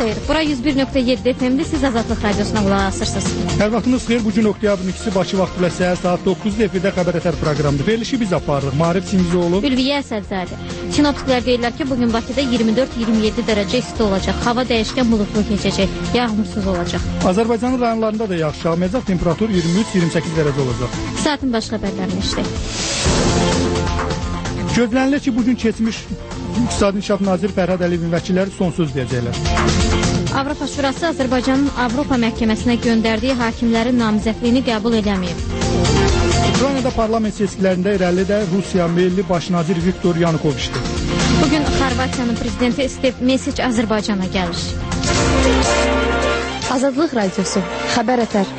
xeyr. Bura 101.7 FM-də siz Azadlıq Radiosuna qulaq asırsınız. Hər vaxtınız xeyir. Bu gün oktyabrın 2-si Bakı vaxtı ilə səhər saat 9-da efirdə Xəbər Ətər proqramıdır. Verilişi biz aparırıq. Maarif Çingizoğlu, Ülviyə Əsəlzadə. Sinoptiklər deyirlər ki, bugün Bakıda 24-27 dərəcə isti olacaq. Hava dəyişkən bulutlu keçəcək. Yağmursuz olacaq. Azərbaycanın rayonlarında da yağış yağmayacaq. Temperatur 23-28 dərəcə olacaq. Saatin başqa xəbərlərini işləyək. Gözlənilir ki, bugün keçmiş İqtisadi İnkişaf Naziri Fərhad Əliyevin vəkilləri son söz deyəcəklər. Avropa Şurası Azərbaycanın Avropa məhkəməsinə göndərdiyi hakimlərin namizədliyini qəbul edəməyib. Ukraynada parlament seçkilərində irəli də Rusiya milli baş naziri Viktor Yanukoviçdir. Bugün Xorvatiyanın prezidenti Step Mesic Azərbaycana gəlir. Azadlıq Radiosu, Xəbər Ətər.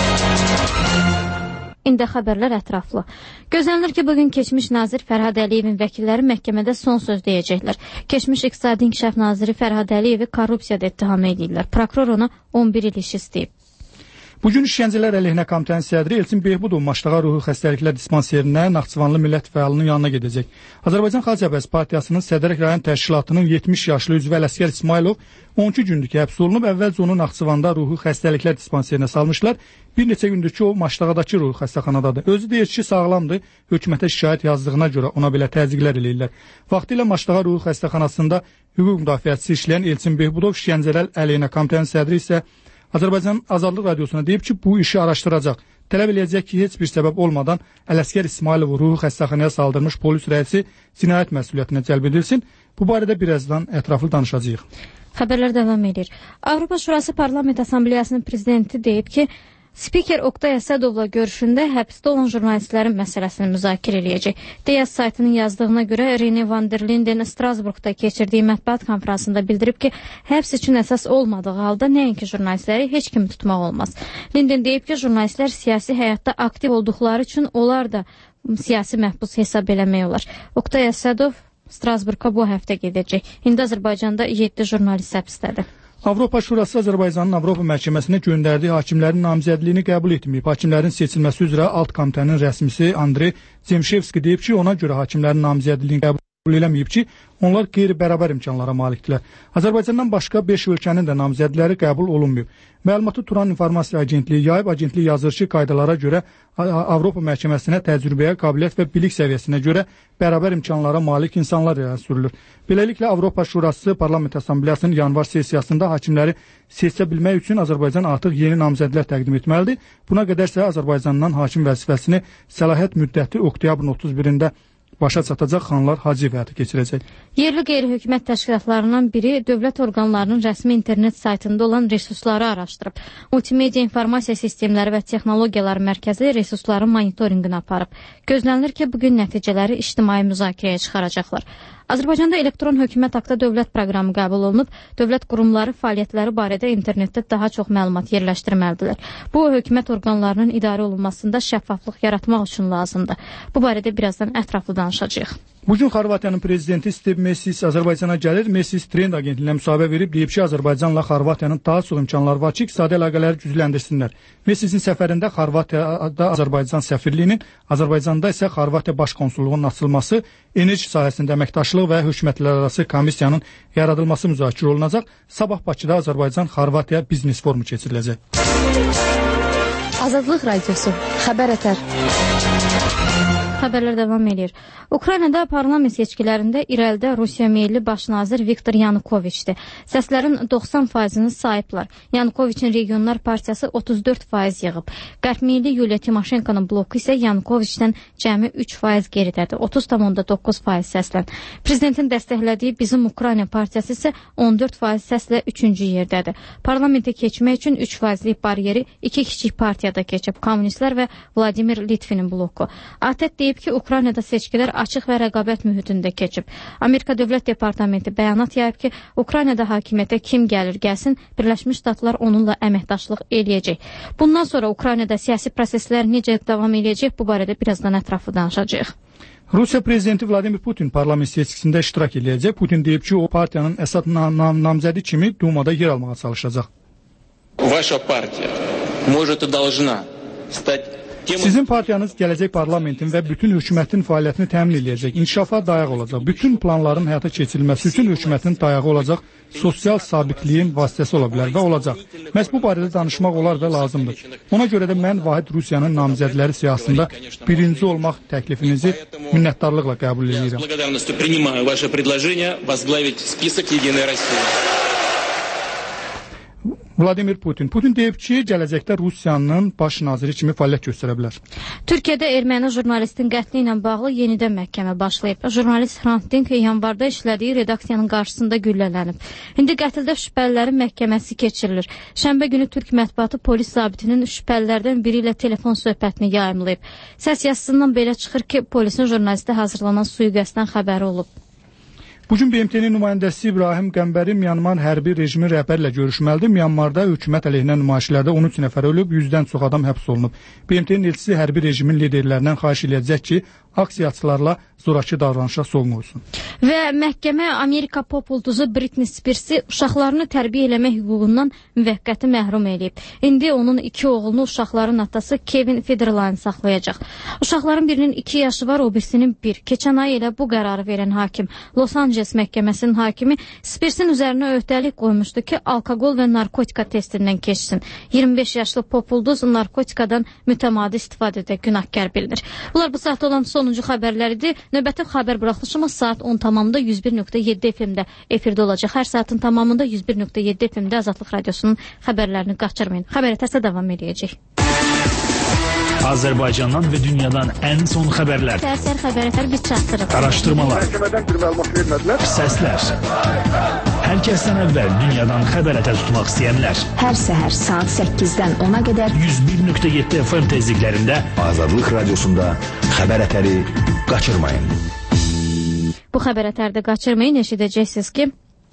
İndi xəbərlər ətraflı. Gözlənilir ki, bugün keçmiş nazir Fərhad Əliyevin vəkilləri məhkəmədə son söz deyəcəklər. Keçmiş İqtisadi İnkişaf Naziri Fərhad Əliyevi korrupsiyada ittiham edirlər. Prokuror ona 11 il iş istəyib. Bugün İşgəncələr əleyhinə komitənin sədri Elçin Behbudov Maştağa Ruhi Xəstəliklər Dispanserinə Naxçıvanlı millət fəalının yanına gedəcək. Azərbaycan Xalq Cəbhəsi Partiyasının Sədrək rayon təşkilatının 70 yaşlı üzvü Ələsgər İsmailov 12 gündür ki, həbs olunub. Əvvəlcə onu Naxçıvanda Ruhi Xəstəliklər Dispanserinə salmışlar. Bir neçə gündür ki, o Maştağadakı Ruhi xəstəxanadadır. Özü deyir ki, sağlamdır. Hökumətə şikayət yazdığına görə ona belə təzyiqlər eləyirlər. Vaxtilə Maştağa Ruhi xəstəxanasında hüquq müdafiəçisi işləyən Elçin Behbudov İşgəncələr əleyhinə komitənin sədri isə Azərbaycan Azadlıq Radiosuna deyib ki, bu işi araşdıracaq. Tələb eləyəcək ki, heç bir səbəb olmadan Ələsgər İsmailovu Ruhi xəstəxanaya saldırmış polis rəisi cinayət məsuliyyətinə cəlb edilsin. Bu barədə birazdan ətraflı danışacağıq. Xəbərlər davam edir. Avropa Şurası Parlament Assambleyasının prezidenti deyib ki, Spiker Oqtay Əsədovla görüşündə həbsdə olan jurnalistlərin məsələsini müzakirə eləyəcək. DS saytının yazdığına görə Rene van der Linden Strasburqda keçirdiyi mətbuat konfransında bildirib ki, həbs üçün əsas olmadığı halda nəinki jurnalistləri heç kimi tutmaq olmaz. Linden deyib ki, jurnalistlər siyasi həyatda aktiv olduqları üçün onlar da siyasi məhbus hesab eləmək olar. Oqtay Əsədov Strasburqa bu həftə gedəcək. İndi Azərbaycanda 7 jurnalist həbsdədir. Avropa Şurası Azərbaycanın Avropa məhkəməsinə göndərdiyi hakimlərin namizədliyini qəbul etməyib. Hakimlərin seçilməsi üzrə alt komitənin rəsmisi Andrey Zemşevski deyib ki, ona görə hakimlərin namizədliyini qəbul eləməyib ki, onlar qeyri-bərabər imkanlara malikdirlər. Azərbaycandan başqa 5 ölkənin də namizədləri qəbul olunmayıb. Məlumatı Turan İnformasiya Agentliyi yayıb. Agentlik yazır ki, qaydalara görə Avropa məhkəməsinə təcrübəyə, qabiliyyət və bilik səviyyəsinə görə bərabər imkanlara malik insanlar irəli sürülür. Beləliklə, Avropa Şurası Parlament Assambleyasının yanvar sessiyasında hakimləri seçə bilmək üçün Azərbaycan artıq yeni namizədlər təqdim etməlidir. Buna qədərsə Azərbaycandan hakim vəzifəsini səlahiyyət müddəti oktyabrın 31-də başa çatacaq Xanlar Hacıyev həyata keçirəcək. Yerli qeyri-hökumət təşkilatlarından biri dövlət orqanlarının rəsmi internet saytında olan resursları araşdırıb. Multimedia İnformasiya Sistemləri və Texnologiyaları Mərkəzi resursların monitorinqini aparıb. Gözlənilir ki, bugün nəticələri ictimai müzakirəyə çıxaracaqlar. Azərbaycanda elektron hökumət haqqında dövlət proqramı qəbul olunub. Dövlət qurumları fəaliyyətləri barədə internetdə daha çox məlumat yerləşdirməlidirlər. Bu, hökumət orqanlarının idarə olunmasında şəffaflıq yaratmaq üçün lazımdır. Bu barədə birazdan ətraflı danışacağıq. Bugün Xorvatiyanın prezidenti Step Mesic Azərbaycana gəlir. Mesic Trend agentliyinə müsahibə verib, deyib ki, Azərbaycanla Xorvatiyanın daha çox imkanları var ki, iqtisadi əlaqələri gücləndirsinlər. Mesicin səfərində Xorvatiyada Azərbaycan səfirliyinin, Azərbaycanda isə Xorvatiya baş konsulluğunun açılması, enerji sahəsində əməkdaşlıq və hökumətlərarası komissiyanın yaradılması müzakirə olunacaq. Sabah Bakıda Azərbaycan-Xorvatiya biznes forumu keçiriləcək. Azadlıq Radiosu, Xəbər Ətər. Xəbərlər davam edir. Ukraynada parlament seçkilərində irəlidə Rusiya milli baş nazir Viktor Yanukoviçdir. Səslərin 90%-ni sahiblər. Yanukoviçin Regionlar Partiyası 34% yığıb. Qərb milli Yuliya Timoşenkonun bloku isə Yanukoviçdən cəmi 3% geridədir. 30,9% səslə. Prezidentin dəstəklədiyi Bizim Ukrayna Partiyası isə 14% səslə 3-cü yerdədir. Parlamentə keçmək üçün 3%lik bariyeri iki kiçik partiyada keçib. Kommunistlər və Vladimir Litvinin bloku. ATƏT deyib ki, Ukraynada seçkilər açıq və rəqabət mühitində keçib. Amerika Dövlət Departamenti bəyanat yayıb ki, Ukraynada hakimiyyətə kim gəlir gəlsin, Birləşmiş Ştatlar onunla əməkdaşlıq eləyəcək. Bundan sonra Ukraynada siyasi proseslər necə davam eləyəcək, bu barədə birazdan ətraflı danışacağıq. Rusiya prezidenti Vladimir Putin parlament seçkisində iştirak eləyəcək. Putin deyib ki, o partiyanın əsas namzədi kimi Dumada yer almağa çalışacaq. Ваша партия может и должна стать Sizin partiyanız gələcək parlamentin və bütün hökumətin fəaliyyətini təmin edəcək, inkişafa dayaq olacaq. Bütün planların həyata keçirilməsi üçün hökumətin dayağı olacaq, sosial sabitliyin vasitəsi ola bilər və olacaq. Məhz bu barədə danışmaq olar və lazımdır. Ona görə də mən Vahid Rusiyanın namizədləri siyasında birinci olmaq təklifinizi minnətdarlıqla qəbul edirəm. Vladimir Putin. Putin deyib ki, gələcəkdə Rusiyanın baş naziri kimi fəaliyyət göstərə bilər. Türkiyədə erməni jurnalistin qətli ilə bağlı yenidən məhkəmə başlayıb. Jurnalist Hrant Dink yanvarda işlədiyi redaksiyanın qarşısında güllələnib. İndi qətldə şübhəlilərin məhkəməsi keçirilir. Şənbə günü Türk mətbuatı polis zabitinin şübhəlilərdən biri ilə telefon söhbətini yayımlayıb. Səs yazısından belə çıxır ki, polisin jurnalistə hazırlanan sui-qəsddən xəbəri olub. Bugün BMT-nin nümayəndəsi İbrahim Qəmbəri Myanmar hərbi rejimi rəhbərlə görüşməlidir. Myanmarda hökumət əleyhinə nümayişlərdə 13 nəfər ölüb, 100-dən çox adam həbs olunub. BMT-nin elçisi hərbi rejimin liderlərindən xahiş edəcək ki, aksiyaçılarla zorakı davranışa son qoysun. Və məhkəmə Amerika pop ulduzu Britney Spears-i uşaqlarını tərbiyə eləmək hüququndan müvəqqəti məhrum edib. İndi onun 2 oğlunu uşaqların atası Kevin Federline saxlayacaq. Uşaqların birinin 2 yaşı var, o birisinin 1. Keçən ay elə bu qərarı verən hakim, Los Angeles məhkəməsinin hakimi Spears-in üzərinə öhdəlik qoymuşdu ki, alkoqol və narkotika testindən keçsin. 25 yaşlı pop ulduz narkotikadan mütəmadi istifadədə günahkar bilinir. Bunlar bu saat olan sonuncu xəbərləridir. Növbəti xəbər buraxılışımız saat 10 tamamında 101.7 FM-də efirdə olacaq. Hər saatın tamamında 101.7 FM-də Azadlıq Radiosunun xəbərlərini qaçırmayın. Xəbər təsə davam edəcək. Azərbaycandan və dünyadan ən son xəbərlər. Səhər xəbərlər biz çatdırırıq. Araşdırmalar. Məhkəmədən bir məlumat vermədilər. Səslər. Hər kəsdən əvvəl dünyadan xəbər tutmaq istəyənlər. Hər səhər saat 8-dən 10-a qədər 101.7 FM tezliklərində Azadlıq Radiosunda xəbər ətəri qaçırmayın. Bu xəbər ətərdə qaçırmayın, eşidəcəksiniz ki,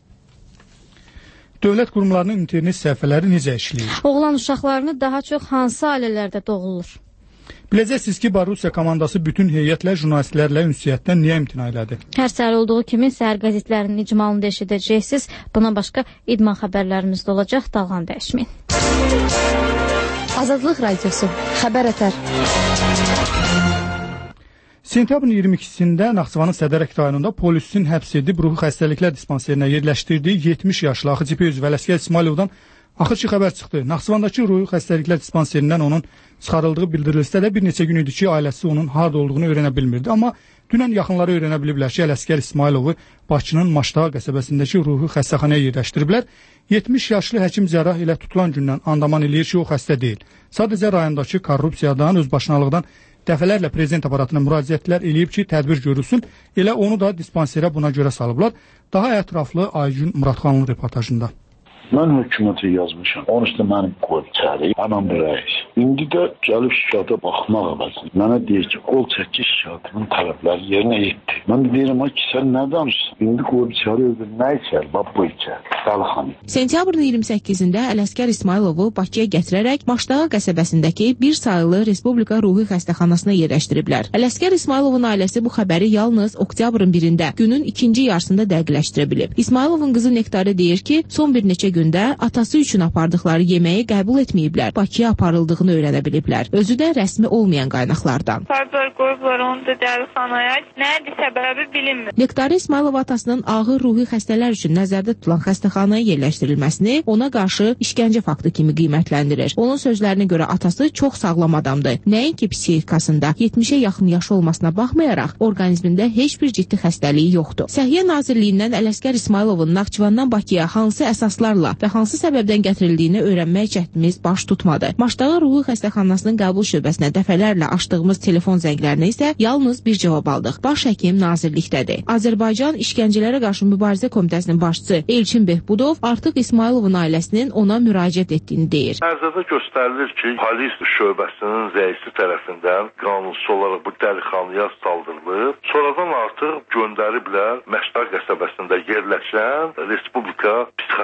Dövlət qurumlarının internet səhifələri necə işləyir? Oğlan uşaqlarını daha çox hansı ailələrdə doğulur? Biləcəksiniz ki, Rusiya komandası bütün heyətlə, jurnalistlərlə ünsiyyətdən niyə imtina elədi? Hər səhər olduğu kimi səhər qəzetlərinin icmalını da eşidəcəksiniz. Buna başqa idman xəbərlərimiz də olacaq. Dalğan dəyişməyin. Azadlıq Radiosu xəbər ətər. Sentyabrın 22-sində Naxçıvanın Sədərək rayonunda polisin həbs edib ruhi xəstəliklər dispanserinə yerləşdirdiyi 70 yaşlı AXCP üzvü Ələsgər İsmayılovdan axırki xəbər çıxdı. Naxçıvandakı ruhi xəstəliklər dispanserindən onun çıxarıldığı bildirilsə də bir neçə gün idi ki, ailəsi onun harda olduğunu öyrənə bilmirdi. Amma dünən yaxınları öyrənə biliblər ki, Ələsgər İsmayılovu Bakının Maşdağa qəsəbəsindəki ruhi xəstəxanaya yerləşdiriblər. 70 yaşlı həkim cərrah ilə tutulan gündən andaman eləyir ki, o xəstə deyil. Sadəcə rayondakı korrupsiyadan, özbaşınalıqdan dəfələrlə prezident aparatına müraciətlər eləyib ki, tədbir görülsün. Elə onu da dispanserə buna görə salıblar. Daha ətraflı Aygün Muradxanlı reportajında. Mən hökumətə yazmışam. Onun üstə mənim qoyub çəri, anam rəis. İndi də gəlib şikayətə baxmaq əvəzində mənə deyir ki, qol çəkiş şikayətinin tələbləri yerinə yetdi. Mən deyirəm ki, sən nə danışırsan? İndi qoyub çəri öbür nə içər? Bax bu içər. Dəlixanı. Sentyabrın 28-də Ələsgər İsmayılovu Bakıya gətirərək Maşdağa qəsəbəsindəki bir sayılı Respublika Ruhi Xəstəxanasına yerləşdiriblər. Ələsgər İsmayılovun ailəsi bu xəbəri yalnız oktyabrın 1-də, günün ikinci yarısında dəqiqləşdirə bilib. İsmayılovun qızı Nektarə deyir ki, son bir neçə gündə atası üçün apardıqları yeməyi qəbul etməyiblər, Bakıya aparıldığını öyrənə biliblər. Özü də rəsmi olmayan qaynaqlardan. Qoyublar onu da dəlixanaya. Nədir səbəbi bilinmir. Nektarə İsmayılov atasının ağır ruhi xəstələr üçün nəzərdə tutulan xəstəxanaya yerləşdirilməsini ona qarşı işgəncə faktı kimi qiymətləndirir. Onun sözlərinə görə atası çox sağlam adamdır. Nəinki psixikasında 70-ə yaxın yaşı olmasına baxmayaraq orqanizmində heç bir ciddi xəstəliyi yoxdur. Səhiyyə Nazirliyindən Ələsgər İsmayılovun Naxçıvandan Bakıya hansı əsaslarla və hansı səbəbdən gətirildiyini öyrənmək cəhdimiz baş tutmadı. Maşdağa Ruhi Xəstəxanasının qəbul şöbəsinə dəfələrlə açdığımız telefon zənglərinə isə yalnız bir cavab aldıq. Baş həkim nazirlikdədir. Azərbaycan İşgəncələrə qarşı Mübarizə Komitəsinin başçısı Elçin Behbudov artıq İsmayılovun ailəsinin ona müraciət etdiyini deyir. Nəzərdə göstərilir ki, polis şöbəsinin rəisi tərəfindən qanunsuz olaraq bu dəlixanaya saldırılıb. Sonradan artıq göndəriblər Məşdağa qəsəbəsində yerləşən Respublika Psixiatriya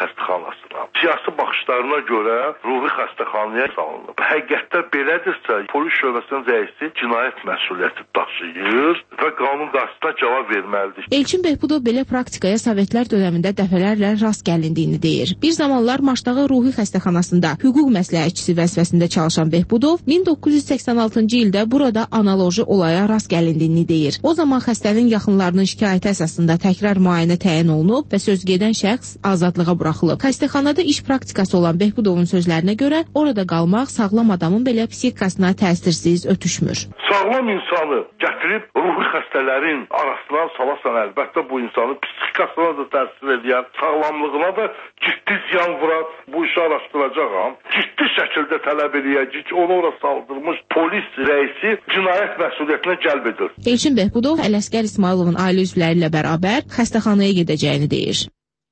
xəstəxanasına. Siyasi baxışlarına görə ruhi xəstəxanaya salınıb. Həqiqətdə belədirsə, polis şöbəsinin rəisi cinayət məsuliyyəti daşıyır və qanun qarşısında cavab verməlidir. Elçin Behbudov belə praktikaya Sovetlər dövründə dəfələrlə rast gəlindiyini deyir. Bir zamanlar Maçdağı ruhi xəstəxanasında hüquq məsləhətçisi vəzifəsində çalışan Behbudov 1986-cı ildə burada analoji olaya rast gəlindiyini deyir. O zaman xəstənin yaxınlarının şikayəti əsasında təkrar müayinə təyin olunub və sözgedən şəxs azadlığa buraxılıb. Xəstəxanada iş praktikası olan Behbudovun sözlərinə görə orada qalmaq sağlam adamın belə psixikasına təsirsiz ötüşmür. Sağlam insanı gətirib ruhi xəstələrin arasına salasan, əlbəttə bu insanın psixikasına da təsir edən, sağlamlığına da ciddi ziyan vuran. Bu işi araşdıracağam. Ciddi şəkildə tələb eləyəcək ki, onu ora saldırmış polis rəisi cinayət məsuliyyətinə cəlb edir. Elçin Behbudov Ələsgər İsmayılovun ailə üzvləri ilə bərabər xəstəxanaya gedəcəyini deyir.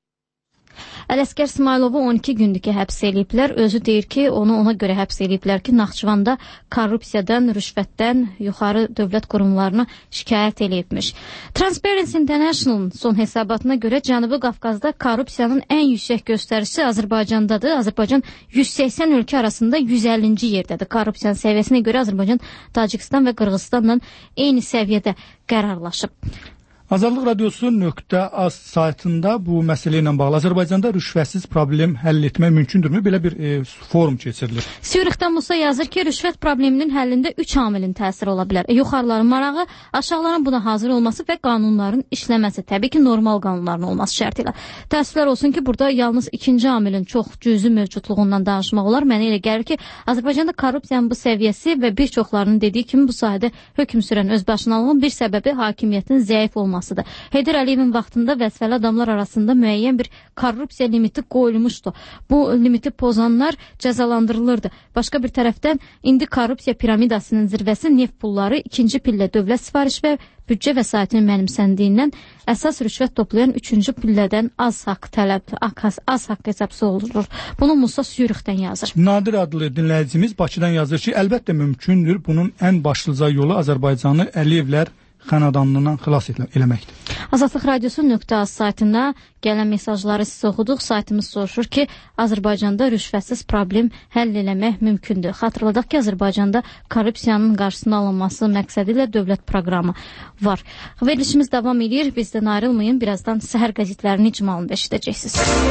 Ələsgər İsmayılovu 12 gündür ki, həbs eləyiblər. Özü deyir ki, onu ona görə həbs eləyiblər ki, Naxçıvanda korrupsiyadan, rüşvətdən yuxarı dövlət qurumlarına şikayət eləyibmiş. Transparency International'ın son hesabatına görə Cənubi Qafqazda korrupsiyanın ən yüksək göstəricisi Azərbaycandadır. Azərbaycan 180 ölkə arasında 150-ci yerdədir. Korrupsiyanın səviyyəsinə görə Azərbaycan Tacikistan və Qırğızstanla eyni səviyyədə qərarlaşıb. Azadlıq Radiosu.az saytında bu məsələ ilə bağlı Azərbaycanda rüşvətsiz problem həll etmək mümkündürmü? Belə bir forum keçirilir. Sürixdən Musa yazır ki, rüşvət probleminin həllində 3 amilin təsiri ola bilər. Yuxarıların marağı, aşağıların buna hazır olması və qanunların işləməsi. Təbii ki, normal qanunların olması şərti ilə. Təəssüflər olsun ki, burada yalnız ikinci amilin çox cüzi mövcudluğundan danışmaq olar. Mənə elə gəlir ki, Azərbaycanda korrupsiyanın bu səviyyəsi və bir çoxlarının dediyi kimi bu sahədə hökm sürən özbaşınalığın bir səbəbi hakimiyyətin zəif olması. Heydər Əliyevin vaxtında vəzifəli adamlar arasında müəyyən bir korrupsiya limiti qoyulmuşdu. Bu limiti pozanlar cəzalandırılırdı. Başqa bir tərəfdən indi korrupsiya piramidasının zirvəsi neft pulları, ikinci pillə dövlət sifariş və büdcə vəsaitinin mənimsəndiyindən əsas rüşvət toplayan üçüncü pillədən az haqq hesabsı olur. Bunu Musa Sürixdən yazır. Nadir adlı dinləyicimiz Bakıdan yazır ki, əlbəttə mümkündür. Bunun ən başlıca yolu Azərbaycanı Əliyevlər xənadanlığından xilas eləməkdir. Azadlıq Radiosu.az saytına gələn mesajları sizə oxuduq. Saytımız soruşur ki, Azərbaycanda rüşvətsiz problem həll eləmək mümkündür. Xatırladaq ki, Azərbaycanda korrupsiyanın qarşısının alınması məqsədi ilə dövlət proqramı var. Verilişimiz davam edir. Bizdən ayrılmayın. Birazdan səhər qəzetlərinin icmalını eşidəcəksiniz.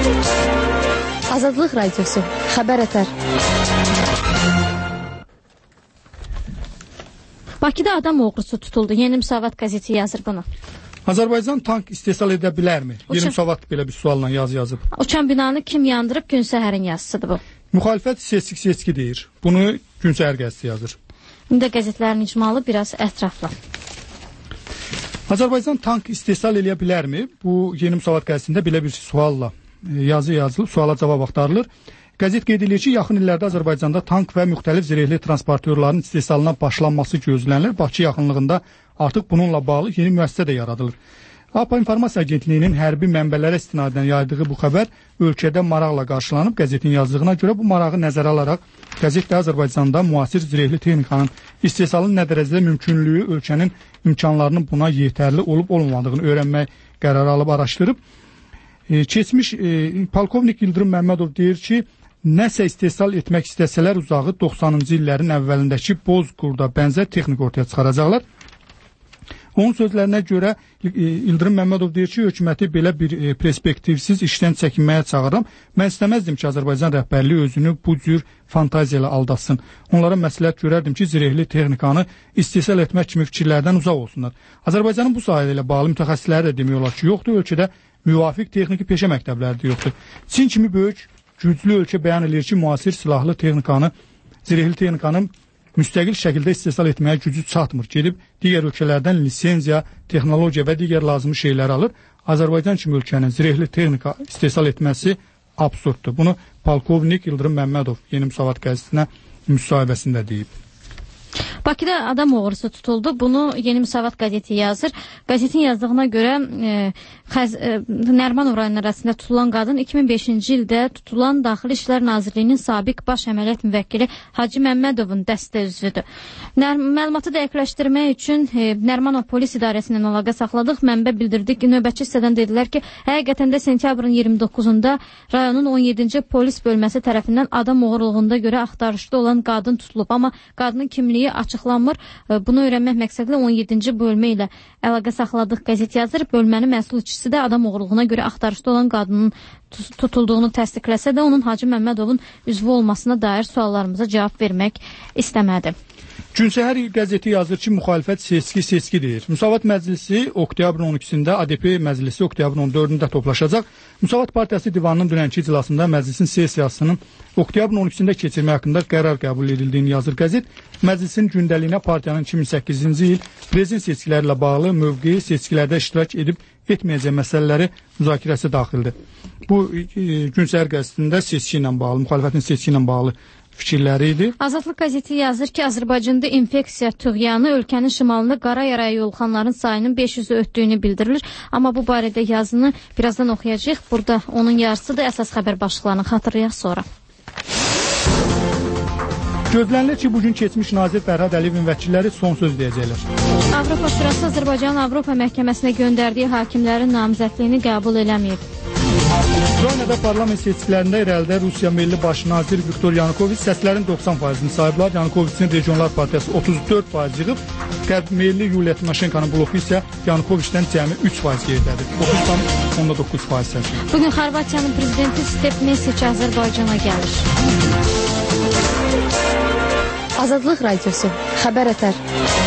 Azadlıq Radiosu. Xəbər ətər. Bakıda adam oğrusu tutuldu. Yeni Müsavat qəzeti yazır bunu. Azərbaycan tank istehsal edə bilərmi? Yeni Müsavat belə bir sualla yazıb. Uçan binanı kim yandırıb? Gün səhərin yazısıdır bu. Müxalifət seçki deyir. Bunu Gün Səhər qəzeti yazır. İndi də qəzetlərin icmalı biraz ətraflı. Azərbaycan tank istehsal edə bilərmi? Bu Yeni Müsavat qəzetində belə bir sualla yazılıb, suala cavab axtarılır. Qəzet qeyd edir ki, yaxın illərdə Azərbaycanda tank və müxtəlif zirehli transportörlərin istehsalına başlanması gözlənilir. Bakı yaxınlığında artıq bununla bağlı yeni müəssisə də yaradılır. APA İnformasiya Agentliyinin hərbi mənbələrə istinadən yaydığı bu xəbər ölkədə maraqla qarşılanıb. Qəzetin yazdığına görə bu marağı nəzərə alaraq qəzet də Azərbaycanda müasir zirehli texnikanın istehsalının nə dərəcədə mümkünlüyü, ölkənin imkanlarının buna yetərli olub-olmadığını öyrənmək qərarı alıb araşdırıb. Keçmiş Polkovnik Yıldırım Məmmədov deyir ki, nəsə istehsal etmək istəsələr uzağı 90-cı illərin əvvəlindəki Bozqurda bənzər texnik ortaya çıxaracaqlar. Onun sözlərinə görə Yıldırım Məmmədov deyir ki, hökuməti belə bir perspektivsiz işdən çəkinməyə çağırıram. Mən istəməzdim ki, Azərbaycan rəhbərliyi özünü bu cür fantaziya ilə aldatsın. Onlara məsləhət görərdim ki, zirehli texnikanı istehsal etmək kimi fikirlərdən uzaq olsunlar. Azərbaycanın bu sahələ ilə bağlı mütəxəssisləri də demək olar ki, yoxdur. Ölkədə müvafiq texniki peşə məktəbləri də yoxdur. Çin kimi böyük, güclü ölkə bəyan edir ki, müasir silahlı texnikanı, zirehli texnikanın müstəqil şəkildə istehsal etməyə gücü çatmır. Gedib digər ölkələrdən lisenziya, texnologiya və digər lazımi şeyləri alır. Azərbaycan kimi ölkənin zirehli texnika istehsal etməsi absurddur. Bunu Polkovnik Yıldırım Məmmədov Yeni Müsavat qəzetinə müsahibəsində deyib. Bakıda adam oğrusu tutuldu. Bunu Yeni Müsavat qəzeti yazır. Qəzetin yazdığına görə Nərimanov rayonu arasında tutulan qadın 2005-ci ildə tutulan Daxili İşlər Nazirliyinin sabiq baş əməliyyat müvəkkili Hacı Məmmədovun dəstə üzvüdür. Məlumatı dəqiqləşdirmək üçün Nərimanov polis idarəsindən əlaqə saxladıq. Mənbə bildirdi ki, növbətçi hissədən dedilər ki, həqiqətən də sentyabrın 29-unda rayonun 17-ci polis bölməsi tərəfindən adam oğurluğunda görə axtarışda olan qadın tutulub. Amma qadının kimliyi açıqlanmır. Bunu öyrənmək məqsədlə 17-ci bölmə ilə əlaqə saxladıq qəzet yazır. Bölmənin məsul işçisi də adam oğurluğuna görə axtarışda olan qadının tutulduğunu təsdiqləsə də onun Hacı Məmmədovun üzvü olmasına dair suallarımıza cavab vermək istəmədi. Günsəhər qəzeti yazır ki, müxalifət seçki deyir. Müsavat Məclisi oktyabrın 12-sində, ADP Məclisi oktyabrın 14-də toplaşacaq. Müsavat Partiyası divanının dünənki iclasında məclisin sessiyasının oktyabrın 12-sində keçirmək haqqında qərar qəbul edildiyini yazır qəzet. Məclisin gündəliyinə partiyanın 2008-ci il prezident seçkiləri ilə bağlı mövqeyi, seçkilərdə iştirak edib etməyəcək məsələləri müzakirəsi daxildir. Bu Günsəhər qəzetində seçki ilə bağlı, müxalifətin seçki ilə bağlı fikirləri idi. Azadlıq qəzeti yazır ki, Azərbaycanda infeksiya tüğyanı ölkənin şimalında qara yaraya yoluxanların sayının 500-ü ötdüyünü bildirilir. Amma bu barədə yazını birazdan oxuyacağıq. Burada onun yarısı da əsas xəbər başlıqlarını xatırlayaq sonra. Gözlənilir ki, bugün keçmiş nazir Fərhad Əliyevin vəkilləri son söz deyəcəklər. Avropa Şurası Azərbaycanın Avropa məhkəməsinə göndərdiyi hakimlərin namizədliyini qəbul eləməyib. Ukraynada parlament seçkilərində irəlidə Rusiya milli baş nazir Viktor Yanukoviç səslərin 90%-ni sayıblar. Yanukoviçin Regionlar Partiyası 34% yığıb, Qərb milli Yuliya Timoşenkonun bloku isə Yanukoviçdən cəmi 3% geridədir. 30,9% səsi. Bugün Xorvatiyanın prezidenti Step Mesic Azərbaycana gəlir. Azadlıq radiosu, xəbər ətər.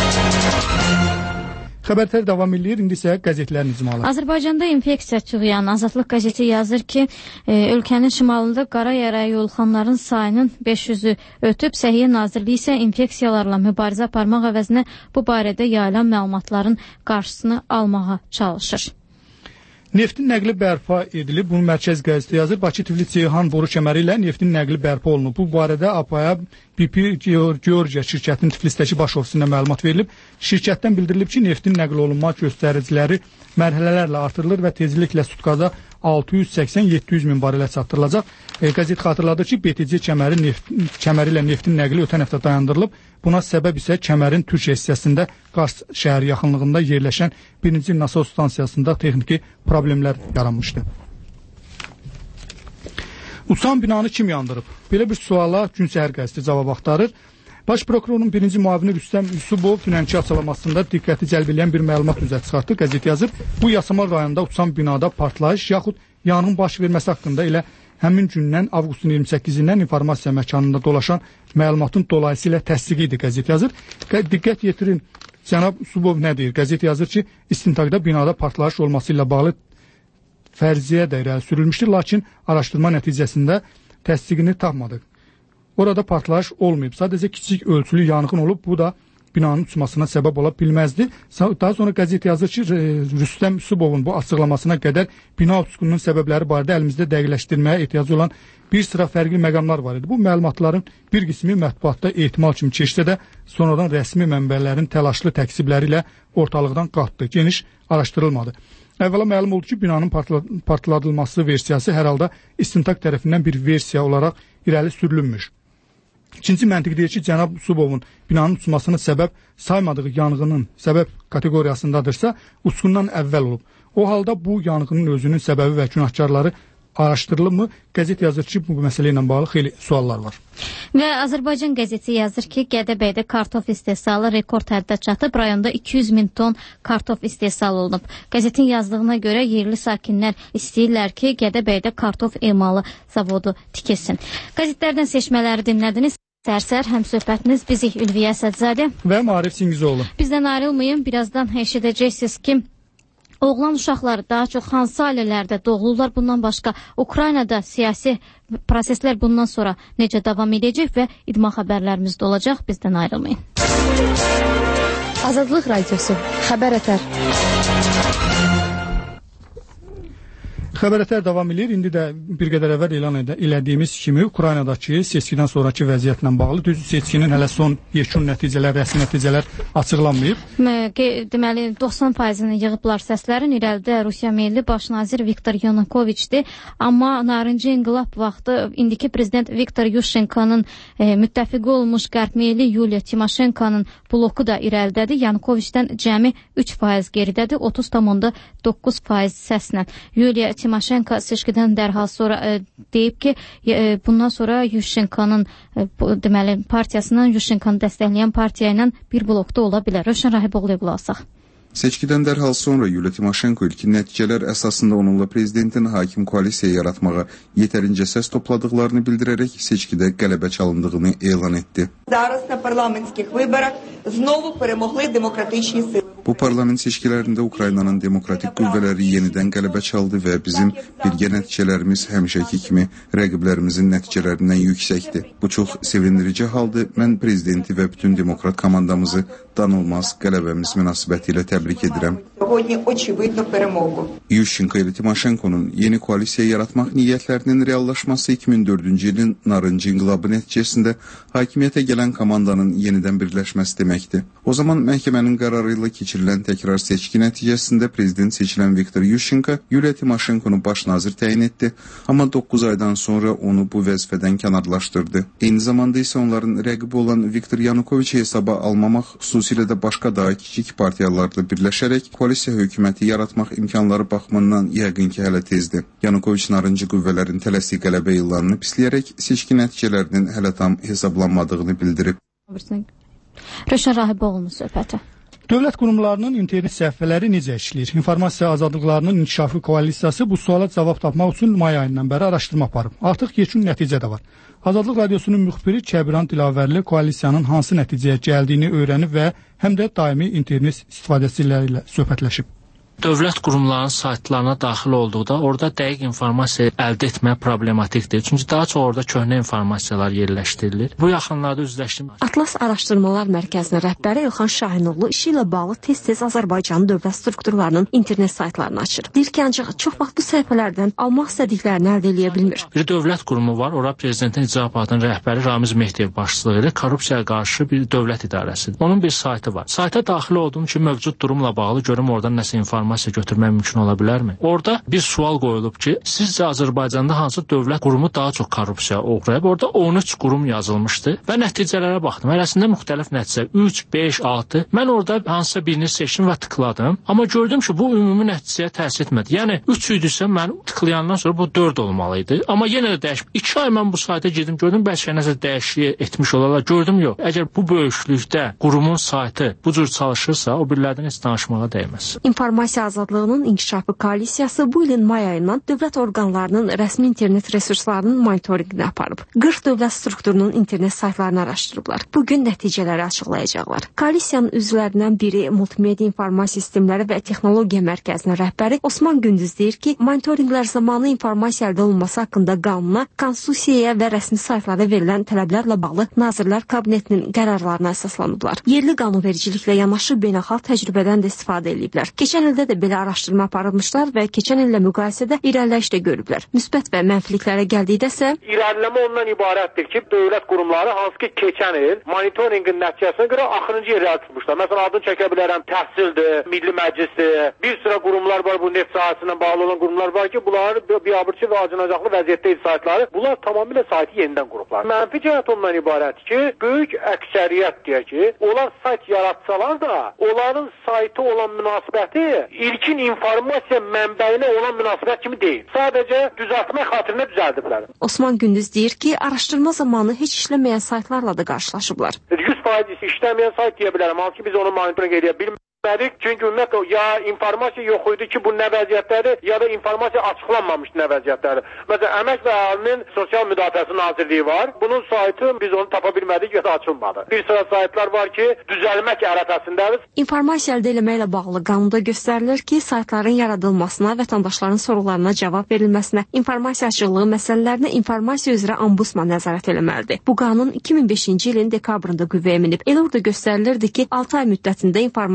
Xəbərlər davam edir. İndi isə qəzetlərin icmalı. Azərbaycanda infeksiya tüğyanı. Azadlıq qəzeti yazır ki, ölkənin şimalında qara yaraya yoluxanların sayının 500-ü ötüb. Səhiyyə Nazirliyi isə infeksiyalarla mübarizə aparmaq əvəzinə bu barədə yayılan məlumatların qarşısını almağa çalışır. Neftin nəqli bərpa edilib. Bunu Mərkəz qəzeti yazır. Bakı-Tiflis-Ceyhan boru kəməri ilə neftin nəqli bərpa olunub. Bu barədə APA BP Georgia şirkətinin Tiflisdəki baş ofisində məlumat verilib. Şirkətdən bildirilib ki, neftin nəql olunma göstəriciləri mərhələlərlə artırılır və tezliklə sutkada 680-700 min barelə çatdırılacaq. Qəzet xatırladır ki, BTC kəməri ilə neftin nəqli ötən həftə dayandırılıb. Buna səbəb isə kəmərin Türkiyə hissəsində Qars şəhəri yaxınlığında yerləşən birinci nasos stansiyasında texniki problemlər yaranmışdı. Uçan binanı kim yandırıb? Belə bir suala Günsəhər qəzeti cavab axtarır. Baş prokurorun birinci müavini Rüstəm Yusubov dünənki açıqlamasında diqqəti cəlb edən bir məlumat üzə çıxartdı. Qəzet yazır, bu Yasamal rayonunda uçan binada partlayış yaxud yanğın baş verməsi haqqında elə həmin gündən avqustun 28-dən informasiya məkanında dolaşan məlumatın dolayısıyla təsdiqi idi, qəzet yazır. Diqqət yetirin, cənab Yusubov nə deyir? Qəzet yazır ki, istintaqda binada partlayış olması ilə bağlı fərziyyə də irəli sürülmüşdür, lakin araşdırma nəticəsində təsdiqini tapmadıq. Orada partlayış olmayıb, sadəcə kiçik ölçülü yanğın olub, bu da binanın uçmasına səbəb ola bilməzdi. Daha sonra qəzet yazır ki, Rüstəm Yusubovun bu açıqlamasına qədər bina uçqununun səbəbləri barədə əlimizdə dəqiqləşdirməyə ehtiyacı olan bir sıra fərqli məqamlar var idi. Bu məlumatların bir qismi mətbuatda ehtimal kimi keçsə də, sonradan rəsmi mənbələrin təlaşlı təksibləri ilə ortalıqdan qalxdı, geniş araşdırılmadı. Əvvəla məlum oldu ki, binanın partladılması versiyası hər halda istintaq tərəfindən bir versiya olaraq irəli sürülünmüş. İkinci məntiq deyir ki, cənab Yusubovun binanın uçmasını səbəb saymadığı yanğının səbəb kateqoriyasındadırsa, uçqundan əvvəl olub. O halda bu yanğının özünün səbəbi və günahkarları araşdırılır mı? Qəzet yazır ki, bu məsələ ilə bağlı xeyli suallar var. Və Azərbaycan qəzeti yazır ki, Gədəbəydə kartof istehsalı rekord həddə çatıb, rayonda 200 min ton kartof istehsal olunub. Qəzetin yazdığına görə yerli sakinlər istəyirlər ki, Gədəbəydə kartof emalı zavodu tikilsin. Qəzetlərdən seçmələri dinlədiniz. Sərsər həmsöhbətiniz bizi Ülviyə Əsədzadə və Maarif Singizoğlu. Bizdən ayrılmayın, birazdan eşidəcəksiniz ki, oğlan uşaqları daha çox hansı ailələrdə doğulurlar, bundan başqa Ukraynada siyasi proseslər bundan sonra necə davam edəcək və idman xəbərlərimiz də olacaq, bizdən ayrılmayın. Azadlıq radiosu, xəbər ətər. Xəbərətər davam edir. İndi də bir qədər əvvəl elan elədiyimiz kimi Ukraynadakı seçkidən sonraki vəziyyətlə bağlı düz seçkinin hələ son yekun nəticələr, rəsmi nəticələr açıqlanmayıb. Deməli 90%-ni yığıblar səslərin. İrəlidə Rusiya milli baş nazir Viktor Yanukoviçdir. Amma narıncı inqilab vaxtı indiki prezident Viktor Yushchenko'nun müttəfiqi olmuş Qərb milli Yuliya Timoşenko'nun bloku da irəlidədir. Yanukoviçdən cəmi 3% geridədir, 30,9% səslə. Yuliya Timoşenko seçkidən dərhal sonra deyib ki, bundan sonra Yushchenko'nun deməli partiyasının Yushchenko'nu dəstəkləyən partiya ilə bir blokda ola bilər. Rövşən Rahiboğlu'ya qulaq asaq. Seçkidən dərhal sonra Yuliya Timoşenko ilkin nəticələr əsasında onunla prezidentin hakim koalisiya yaratmağa yetərincə səs topladıqlarını bildirərək seçkidə qələbə çalındığını elan etdi. Bu parlament seçkilərində Ukraynanın demokratik qüvvələri yenidən qələbə çaldı və bizim birgə nəticələrimiz həmişəki kimi rəqiblərimizin nəticələrindən yüksəkdir. Bu çox sevindirici haldır. Mən prezidenti və bütün demokrat komandamızı danılmaz qələbəmiz münasibətilə təbrik edirəm. Yushchenko ilə Timoşenko'nun yeni koalisiya yaratmaq niyyətlərinin reallaşması 2004-cü ilin narıncı inqilabı nəticəsində hakimiyyətə gələn komandanın yenidən birləşməsi deməkdir. O zaman məhkəmənin qərarı ilə keçirilən təkrar seçki nəticəsində prezident seçilən Viktor Yushchenko Yuliya Timoşenko'nu baş nazir təyin etdi, amma 9 aydan sonra onu bu vəzifədən kənarlaşdırdı. Eyni zamanda isə onların rəqibi olan Viktor Yanukoviçi hesaba almamaq, xüsusilə də başqa daha kiçik partiyalarla birləşərək koalisiya hökuməti yaratmaq imkanları baxımından yəqin ki, hələ tezdir. Yanukoviç narıncı qüvvələrin tələsik qələbə elanını pisləyərək seçki nəticələrinin hələ tam hesablanmadığını bildirib. Rövşən Rahiboğlu'nun söhbəti. Dövlət qurumlarının internet səhifələri necə işləyir? İnformasiya azadlıqlarının inkişafı koalisiyası bu suala cavab tapmaq üçün may ayından bəri araşdırma aparıb. Artıq yekun nəticə də var. Azadlıq Radiosunun müxbiri Kəbiran Dilavərli koalisiyanın hansı nəticəyə gəldiyini öyrənib və həm də daimi internet istifadəçiləri ilə söhbətləşib. Dövlət qurumlarının saytlarına daxil olduqda orada dəqiq informasiya əldə etmək problematikdir. Çünki daha çox orada köhnə informasiyalar yerləşdirilir. Bu yaxınlarda üzləşdim. Atlas Araşdırmalar Mərkəzinin rəhbəri İlxan Şahinoğlu işi ilə bağlı tez-tez Azərbaycanın dövlət strukturlarının internet saytlarını açır. Deyir ki, ancaq çox vaxt bu səhifələrdən almaq istədiklərini əldə edə bilmir. Bir dövlət qurumu var, ora prezidentin icraatının rəhbəri Ramiz Mehdiyev başçılığı ilə korrupsiyaya qarşı bir dövlət idarəsidir. Onun bir saytı var. Sayta daxil olduğum ki, mövcud durumla bağlı görüm oradan nəsə informasiya götürmək mümkün ola bilərmi? Orada bir sual qoyulub ki, sizcə Azərbaycanda hansı dövlət qurumu daha çox korrupsiyaya uğrayıb? Orada 13 qurum yazılmışdı və nəticələrə baxdım. Hərəsində müxtəlif nəticə 3, 5, 6. Mən orada hansısa birini seçdim və tıkladım. Amma gördüm ki, bu ümumi nəticəyə təsir etmədi. Yəni 3 idisə mən tıklayandan sonra bu 4 olmalıydı. Amma yenə də dəyişib. 2 ay mən bu sayta girdim, gördüm bəlkə nəsə dəyişiklik etmiş olarlar. Gördüm yox. Əgər bu böyüklükdə qurumun saytı bu cür çalışırsa, o birilərdən heç danışmağa dəyməz. İnformasiya azadlığının inkişafı koalisiyası bu ilin may ayından dövlət orqanlarının rəsmi internet resurslarının monitorinqini aparıb. 40 dövlət strukturunun internet saytlarını araşdırıblar. Bugün nəticələri açıqlayacaqlar. Koalisiyanın üzvlərindən biri Multimedia İnformasiya Sistemləri və Texnologiya Mərkəzinin rəhbəri Osman Gündüz deyir ki, monitorinqlər zamanı informasiya əldə olunması haqqında qanuna, konstitusiyaya və rəsmi saytlara verilən tələblərlə bağlı Nazirlər Kabinetinin qərarlarına əsaslanıblar. Yerli qanunvericiliklə yanaşı beynəlxalq təcrübədən də istifadə ediblər. Keçən ildə də belə araşdırma aparılmışlar və keçən illə müqayisədə irəliləyiş də görüblər. Müsbət və mənfiliklərə gəldikdə isə irəliləmə ondan ibarətdir ki, dövlət qurumları hansı ki keçən il monitorinqin nəticəsinə görə axırıncı yerləri tutmuşlar. Məsələn, adını çəkə bilərəm, təhsildir, Milli Məclisdir. Bir sıra qurumlar var, bu neft sahəsindən bağlı olan qurumlar var ki, bunların biabırçı və acınacaqlı vəziyyətdə saytları, bunlar tamamilə saytı yenidən qurublar. Mənfi cəhət ondan ibarətdir ki, böyük əksəriyyət deyək ki, onlar sayt yaratsalar da, onların saytı olan münasibəti ilkin informasiya mənbəyinə olan münasibət kimi deyil. Sadəcə düzəltmək xatirinə düzəldiblər. Osman Gündüz deyir ki, araşdırma zamanı heç işləməyən saytlarla da qarşılaşıblar. 100% işləməyən sayt deyə bilərəm, halbuki biz onu monitoring edə bilmirik. Çünki ümumiyyətlə ya informasiya yox idi ki, bu nə vəziyyətləri, ya da informasiya açıqlanmamış nə vəziyyətləri. Məsələn, Əmək və Əhalinin Sosial Müdafiəsi Nazirliyi var. Bunun saytı biz onu tapa bilmədik ya da açılmadı. Bir sıra saytlar var ki, düzəlmək ərəfəsindədir. İnformasiya əldə etməklə bağlı qanunda göstərilir ki, saytların yaradılmasına, vətəndaşların sorularına cavab verilməsinə, informasiya açıqlığı məsələlərinə informasiya üzrə ombudsman nəzarət etməlidir. Bu qanun 2005-ci ilin dekabrında qüvvəyə minib. Elə orada göstərilirdi ki, 6 ay müddətində informasiya üzrə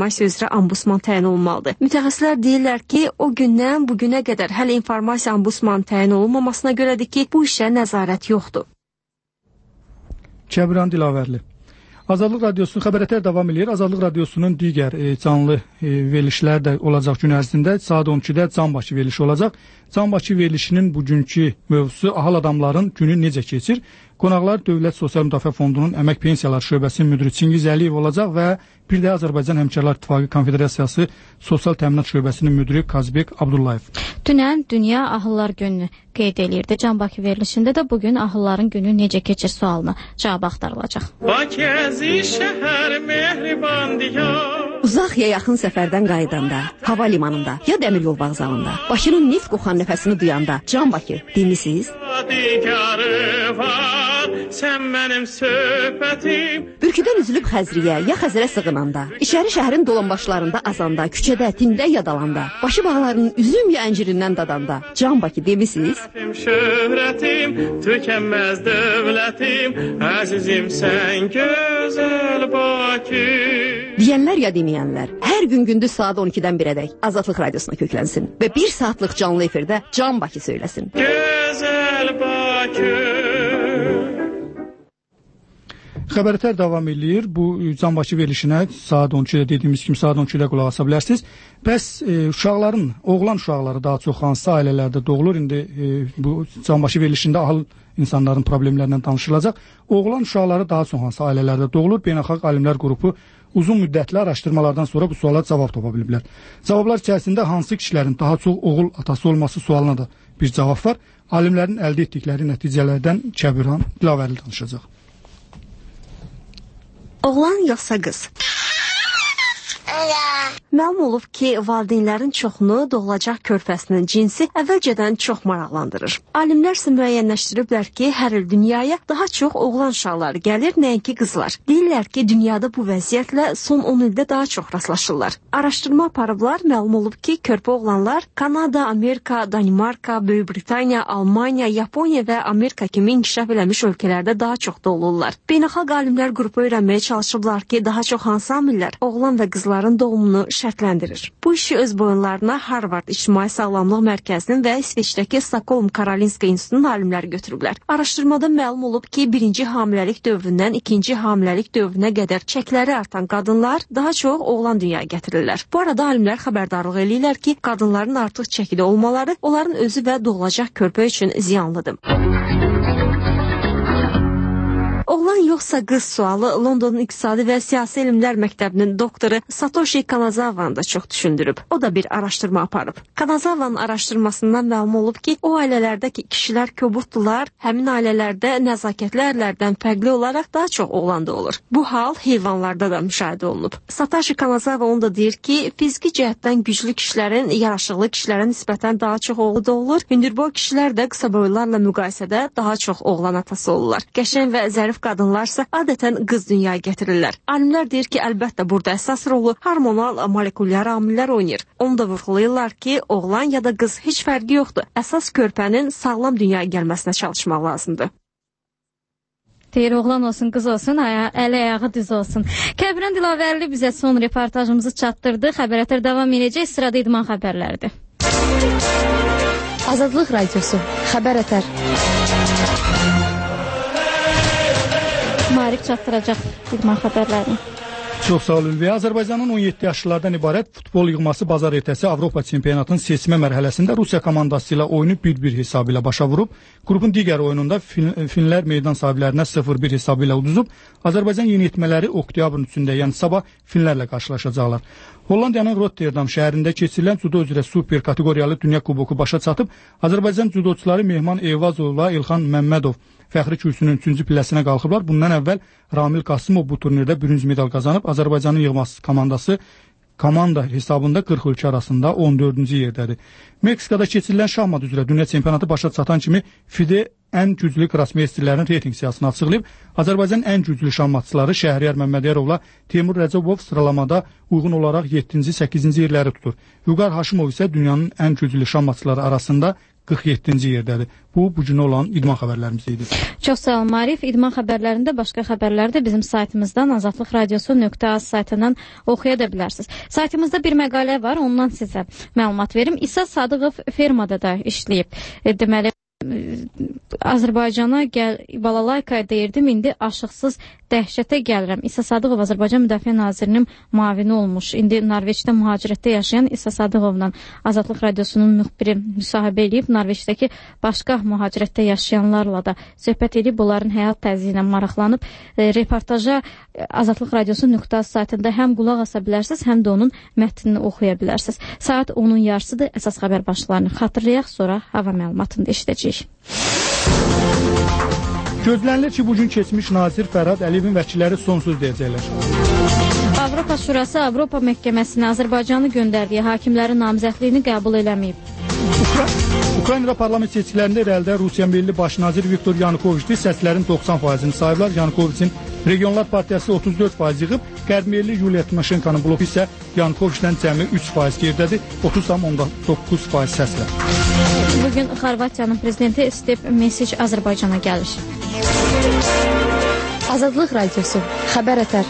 Respublika Ombudsman təyin olunmalıdır. Mütəxəssislər deyirlər ki, o gündən bu günə qədər hələ informasiya ombudsman təyin olunmamasına görədir ki, bu işə nəzarət yoxdur. Kəbran Dilavərli. Azadlıq Radiosu xəbərətər davam edir. Azadlıq Radiosunun digər canlı verilişlər də olacaq gün ərzində. Saat 12-də Canbaşı verilişi olacaq. Canbaşı verilişinin bugünkü mövzusu ahal adamların günü necə keçir? Qonaqlar Dövlət Sosial Müdafiə Fondunun Əmək Pensiyalar Şöbəsinin müdiri Çingiz Əliyev olacaq və bir də Azərbaycan Həmkarlar İttifaqı Konfederasiyası Sosial Təminat Şöbəsinin müdiri Kazbek Abdullayev. Dünən Dünya Ahıllar Gününü qeyd eləyirdi. Canbaşı verilişində də bugün ahılların günü necə keçir sualına cavab axtarılacaq. Uzaq ya yaxın səfərdən qayıdanda, hava limanında ya dəmir yol vağzalında, Bakının neft qoxan nəfəsini duyanda, Canbaşı dinlisiniz? Sən mənim söhbətim. Bürküdən üzülüb Xəzriyə ya Xəzərə sığınanda, İçəri şəhərin dolanbaşlarında azanda, küçədə, tində yadalanda, başı bağlarının üzüm ya əncirindən dadanda, Canbaşı demisiniz? Şöhrətim, tükənməz dövlətim, əzizim sən gözəl Bakı. Deyənlər ya deməyənlər, hər gün gündüz saat 12-dən 1-ədək Azadlıq Radiosuna köklənsin və 1 saatlıq canlı efirdə Canbaşı söyləsin. Gözəl Bakı. Xəbərətər davam edir. Bu Canbaşı verilişinə saat 12-də dediyimiz kimi saat 12-də qulaq asa bilərsiniz. Bəs uşaqların, oğlan uşaqları daha çox hansı ailələrdə doğulur? İndi bu Canbaşı verilişində ahıl insanların problemlərindən danışılacaq. Oğlan uşaqları daha çox hansı ailələrdə doğulur? Beynəlxalq alimlər qrupu uzun müddətli araşdırmalardan sonra bu suala cavab tapa biliblər. Cavablar içərisində hansı kişilərin daha çox oğul atası olması sualına da bir cavab var. Alimlərin əldə etdikləri nəticələrdən Kəbran Dilavərli danışacaq. Oğlan yoxsa qız? Məlum olub ki, valideynlərin çoxunu doğulacaq körpəsinin cinsi əvvəlcədən çox maraqlandırır. Alimlər isə müəyyənləşdiriblər ki, hər il dünyaya daha çox oğlan uşaqları gəlir, nəinki qızlar. Deyirlər ki, dünyada bu vəziyyətlə son 10 ildə daha çox rastlaşırlar. Araşdırma aparıblar, məlum olub ki, körpə oğlanlar Kanada, Amerika, Danimarka, Böyük Britaniya, Almaniya, Yaponiya və Amerika kimi inkişaf eləmiş ölkələrdə daha çox doğulurlar. Beynəlxalq alimlər qrupu öyrənməyə çalışıblar ki, daha çox hansı amillər oğlan və qızların doğumunu şərtləndirir. Bu işi öz boyunlarına Harvard İctimai Sağlamlıq Mərkəzinin və İsveçdəki Stockholm Karolinska İnstitutunun alimləri götürüblər. Araşdırmada məlum olub ki, birinci hamiləlik dövründən ikinci hamiləlik dövrünə qədər çəkləri artan qadınlar daha çox oğlan dünyaya gətirirlər. Bu arada alimlər xəbərdarlıq eləyirlər ki, qadınların artıq çəkidə olmaları onların özü və doğulacaq körpə üçün ziyanlıdır. Oğlan yoxsa qız sualı Londonun İqtisadi və Siyasi Elmlər Məktəbinin doktoru Satoshi Kanazavanı da çox düşündürüb. O da bir araşdırma aparıb. Kanazavanın araşdırmasından məlum olub ki, o ailələrdəki kişilər kobuddular, həmin ailələrdə nəzakətli ərlərdən fərqli olaraq daha çox oğlan doğulur. Bu hal heyvanlarda da müşahidə olunub. Satoshi Kanazavan onu da deyir ki, fiziki cəhətdən güclü kişilərin yaraşıqlı kişilərə nisbətən daha çox oğlu doğulur. Hündürboy kişilər də qısa boylarla müqayisədə daha çox oğlan atası olurlar. Qəşəng və zərif qadınlarsa adətən qız dünyaya gətirirlər. Alimlər deyir ki, əlbəttə burada əsas rolu hormonal molekulyar amillər oynayır. Onu da vurğulayırlar ki, oğlan ya da qız heç fərqi yoxdur. Əsas körpənin sağlam dünyaya gəlməsinə çalışmaq lazımdır. Deyir, oğlan olsun, qız olsun, əli ayağı düz olsun. Kəbran Dilavərli bizə son reportajımızı çatdırdı. Xəbərətər davam edəcək. Sırada idman xəbərləridir. Azadlıq Radiosu. Xəbərətər. Marik çatdıracaq idman xəbərlərini. Çox sağ olun. Və Azərbaycanın 17 yaşlılardan ibarət futbol yığması bazar ertəsi Avropa çempionatının seçmə mərhələsində Rusiya komandası ilə oyunu 1-1 hesabı ilə başa vurub. Qrupun digər oyununda Finlər meydan sahiblərinə 0-1 hesabı ilə uduzub. Azərbaycan yeniyetmələri oktyabrın 3-də, yəni sabah Finlərlə qarşılaşacaqlar. Hollandiyanın Rotterdam şəhərində keçirilən judo üzrə super kateqoriyalı dünya kuboku başa çatıb. Azərbaycan judoçuları Mehman Eyvazovla İlxan Məmmədov fəxri kürsünün 3-cü pilləsinə qalxıblar. Bundan əvvəl Ramil Qasımov bu turnirdə bürünc medal qazanıb. Azərbaycanın yığması komandası komanda hesabında 40 ölkə arasında 14-cü yerdədir. Meksikada keçirilən şahmat üzrə dünya çempionatı başa çatan kimi FIDE ən güclü qrosmeysterlərin reyting siyasını açıqlayıb. Azərbaycan ən güclü şahmatçıları Şəhriyar Məmmədərovla Teymur Rəcəbov sıralamada uyğun olaraq 7-ci, 8-ci yerləri tutur. Vüqar Haşimov isə dünyanın ən güclü şahmatçıları arasında 47-ci yerdədir. Bu günə olan idman xəbərlərimiz idi. Çox sağ olun Marif. İdman xəbərlərində başqa xəbərləri də bizim saytımızdan azadlıqradiosu.az saytından oxuya da bilərsiniz. Saytımızda bir məqalə var, ondan sizə məlumat verim. İsa Sadıqov fermada da işləyib. Deməli Azərbaycana balalaykaya deyirdim, indi aşıqsız dəhşətə gəlirəm. İsa Sadıqov Azərbaycan Müdafiə Nazirinin müavini olmuş. İndi Norveçdə mühacirətdə yaşayan İsa Sadıqovla Azadlıq Radiosunun müxbiri müsahibə edib, Norveçdəki başqa mühacirətdə yaşayanlarla da söhbət edib, onların həyat tərzi ilə maraqlanıb. Reportaja Azadlıq Radiosu.az saytında həm qulaq asa bilərsiniz, həm də onun mətnini oxuya bilərsiniz. Saat 10-un yarısıdır. Əsas xəbər başlarını xatırlayaq, sonra hava məlumatını da eşidəcəyik. Gözlənilir ki, bugün keçmiş nazir Fərhad Əliyevin vəkilləri sonsuz deyəcəklər. Avropa Şurası Avropa Məhkəməsinə Azərbaycanı göndərdiyi hakimlərin namizədliyini qəbul eləməyib. Ukraynada parlament seçkilərində irəlidə Rusiya Milli Baş naziri Viktor Yanukoviçdir. Səslərin 90%-ni sayıblar. Yanukoviçin Regionlar Partiyası 34% yığıb, Qərb-Milli Yuliya Timoşenkonun bloku isə Yanukoviçdən cəmi 3% geridədir, 30,9% səslə. Bugün Xorvatiyanın prezidenti Step Mesic Azərbaycana gəlir. Azadlıq Radiosu, xəbər ətər.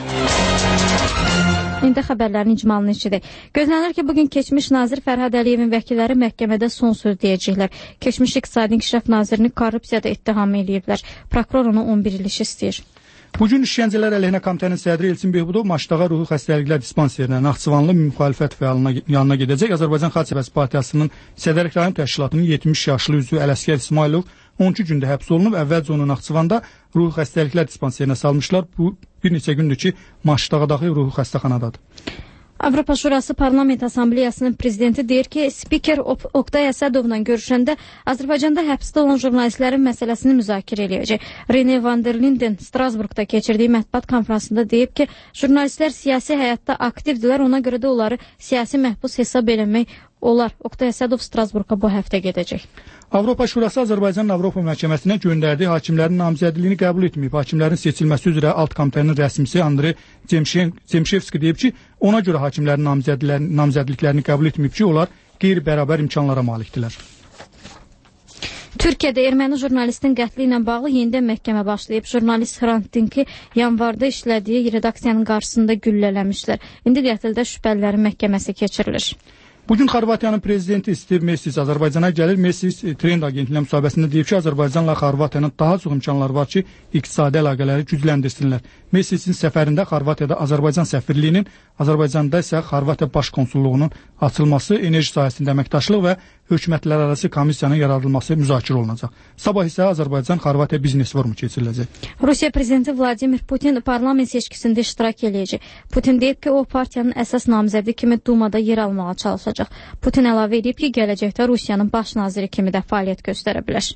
İndi xəbərlərin icmalını içirik. Gözlənir ki, bugün keçmiş nazir Fərhad Əliyevin vəkilləri məhkəmədə son söz deyəcəklər. Keçmiş İqtisadi İnkişaf nazirini korrupsiyada ittiham eləyiblər. Prokuror onu 11 il iş istəyir. Bugün İşgəncələr əleyhinə komitənin sədri Elçin Behbudov Maçdağa Ruhi Xəstəliklər Dispanserinə Naxçıvanlı müxalifət fəalına yanına gedəcək. Azərbaycan Xalq Cəbhəsi Partiyasının Sədərək rayon təşkilatının 70 yaşlı üzvü Ələsgər İsmailov 12 gündə həbs olunub. Əvvəlcə onu Naxçıvanda Ruhi Xəstəliklər Dispансerinə salmışlar. Bu bir neçə gündür ki, Maçdağdakı Ruhi xəstəxanadadır. Avropa Şurası Parlament Assambleyasının prezidenti deyir ki, spiker Oktay Əsədovla görüşəndə Azərbaycanda həbsdə olan jurnalistlərin məsələsini müzakirə eləyəcək. Rene van der Linden Strasburqda keçirdiyi mətbuat konfransında deyib ki, jurnalistlər siyasi həyatda aktivdirlər, ona görə də onları siyasi məhbus hesab eləmək olar. Oktay Əsədov Strasburqa bu həftə gedəcək. Avropa Şurası Azərbaycanın Avropa Məhkəməsinə göndərdiyi hakimlərin namizədliyini qəbul etməyib. Hakimlərin seçilməsi üzrə alt komitənin rəsmisi Andrey Zemşevski deyib ki, ona görə hakimlərin namizədliklərini qəbul etməyib ki, onlar qeyri-bərabər imkanlara malikdirlər. Türkiyədə erməni jurnalistin qətli ilə bağlı yenidən məhkəmə başlayıb. Jurnalist Hrant Dink'i yanvarda işlədiyi redaksiyanın qarşısında güllələmişlər. İndi qətldə şübhəlilərin məhkəməsi keçirilir. Bugün Xorvatiyanın prezidenti Step Mesic Azərbaycana gəlir. Mesic Trend agentliyə müsahibəsində deyib ki, Azərbaycanla Xorvatiyanın daha çox imkanları var ki, iqtisadi əlaqələri gücləndirsinlər. Mesicin səfərində Xorvatiyada Azərbaycan səfirliyinin, Azərbaycanda isə Xorvatiya baş konsulluğunun açılması, enerji sahəsində əməkdaşlıq və hökumətlərarası komissiyanın yaradılması müzakirə olunacaq. Sabah isə Azərbaycan-Xorvatiya biznes forumu keçiriləcək. Rusiya prezidenti Vladimir Putin parlament seçkisində iştirak eləyəcək. Putin deyib ki, o partiyanın əsas namizədi kimi Dumada yer almağa çalışacaq. Putin əlavə edib ki, gələcəkdə Rusiyanın baş naziri kimi də fəaliyyət göstərə bilər.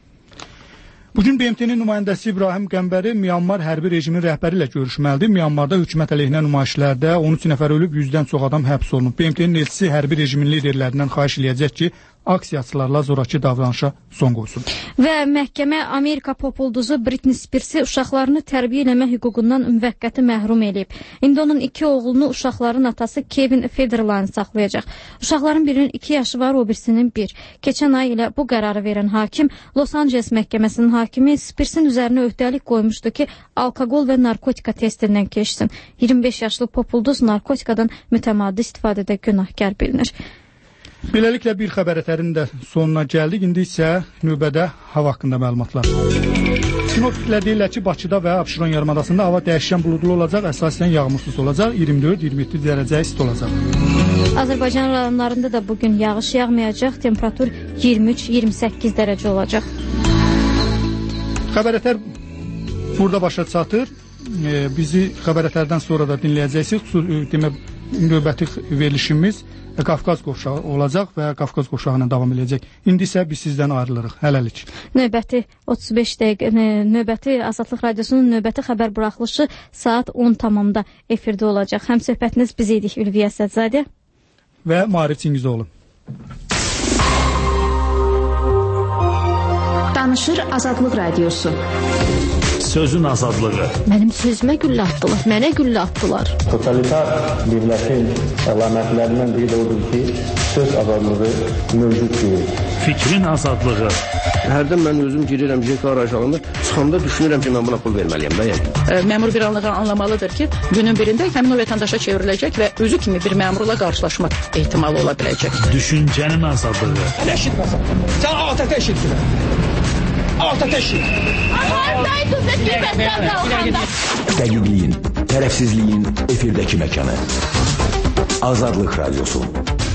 Bugün BMT-nin nümayəndəsi İbrahim Qəmbəri Myanmar hərbi rejimin rəhbəri ilə görüşməlidir. Myanmarda hökumət əleyhinə nümayişlərdə 13 nəfər ölüb, 100-dən çox adam həbs olunub. BMT-nin elçisi hərbi rejimin liderlərindən xahiş eləyəcək ki, aksiyaçılarla zorakı davranışa son qoysun. Və məhkəmə Amerika populduzu Britney Spears-i uşaqlarını tərbiyə eləmə hüququndan müvəqqəti məhrum eləyib. İndi onun 2 oğlunu uşaqların atası Kevin Federline saxlayacaq. Uşaqların birinin 2 yaşı var, o birisinin 1. Keçən ay ilə bu qərarı verən hakim Los Angeles məhkəməsinin hakimi Spears-in üzərinə öhdəlik qoymuşdu ki, alkoqol və narkotika testindən keçsin. 25 yaşlı populduz narkotikadan mütəmadi istifadədə günahkar bilinir. Beləliklə bir xəbər ətərinin də sonuna gəldik. İndi isə növbədə hava haqqında məlumatlar. Sinoptiklər deyirlər ki, Bakıda və Abşeron yarımadasında hava dəyişkən buludlu olacaq, əsasən yağmursuz olacaq, 24-27 dərəcə isti olacaq. Azərbaycan rayonlarında da bugün yağış yağmayacaq, temperatur 23-28 dərəcə olacaq. Xəbər ətər burada başa çatır. Bizi xəbər ətərdən sonra da dinləyəcəksiniz. Demək, növbəti verilişimiz Qafqaz qovşağı olacaq və Qafqaz qovşağına davam edəcək. İndi isə biz sizdən ayrılırıq. Hələlik. Növbəti 35 dəqiqə, növbəti Azadlıq Radiosunun növbəti xəbər buraxılışı saat 10 tamamda efirdə olacaq. Həm söhbətiniz biz idik Ülviyə Sədzadə və Marif Çingizoğlu. Danışır Azadlıq Radiosu. sözün azadlığı. Mənim sözümə güllə atdılar, mənə güllə atdılar. Totalitar dövlətin əlamətlərindən biri də odur ki, söz azadlığı mövcud deyil. Fikrin azadlığı. Hərdən mən özüm girirəm JK arayışlarında, çıxanda düşünürəm ki, mən buna pul verməliyəm də yəni. Məmur bir anlığa anlamalıdır ki, günün birində həmin o vətəndaşa çevriləcək və özü kimi bir məmurla qarşılaşmaq ehtimalı ola biləcək. Düşüncənin azadlığı. Eşit məsələn. Sən ATƏT eşitdirəm. ATƏT eşit. Dəqiqliyin, tərəfsizliyin efirdəki məkanı. Azadlıq Radyosu.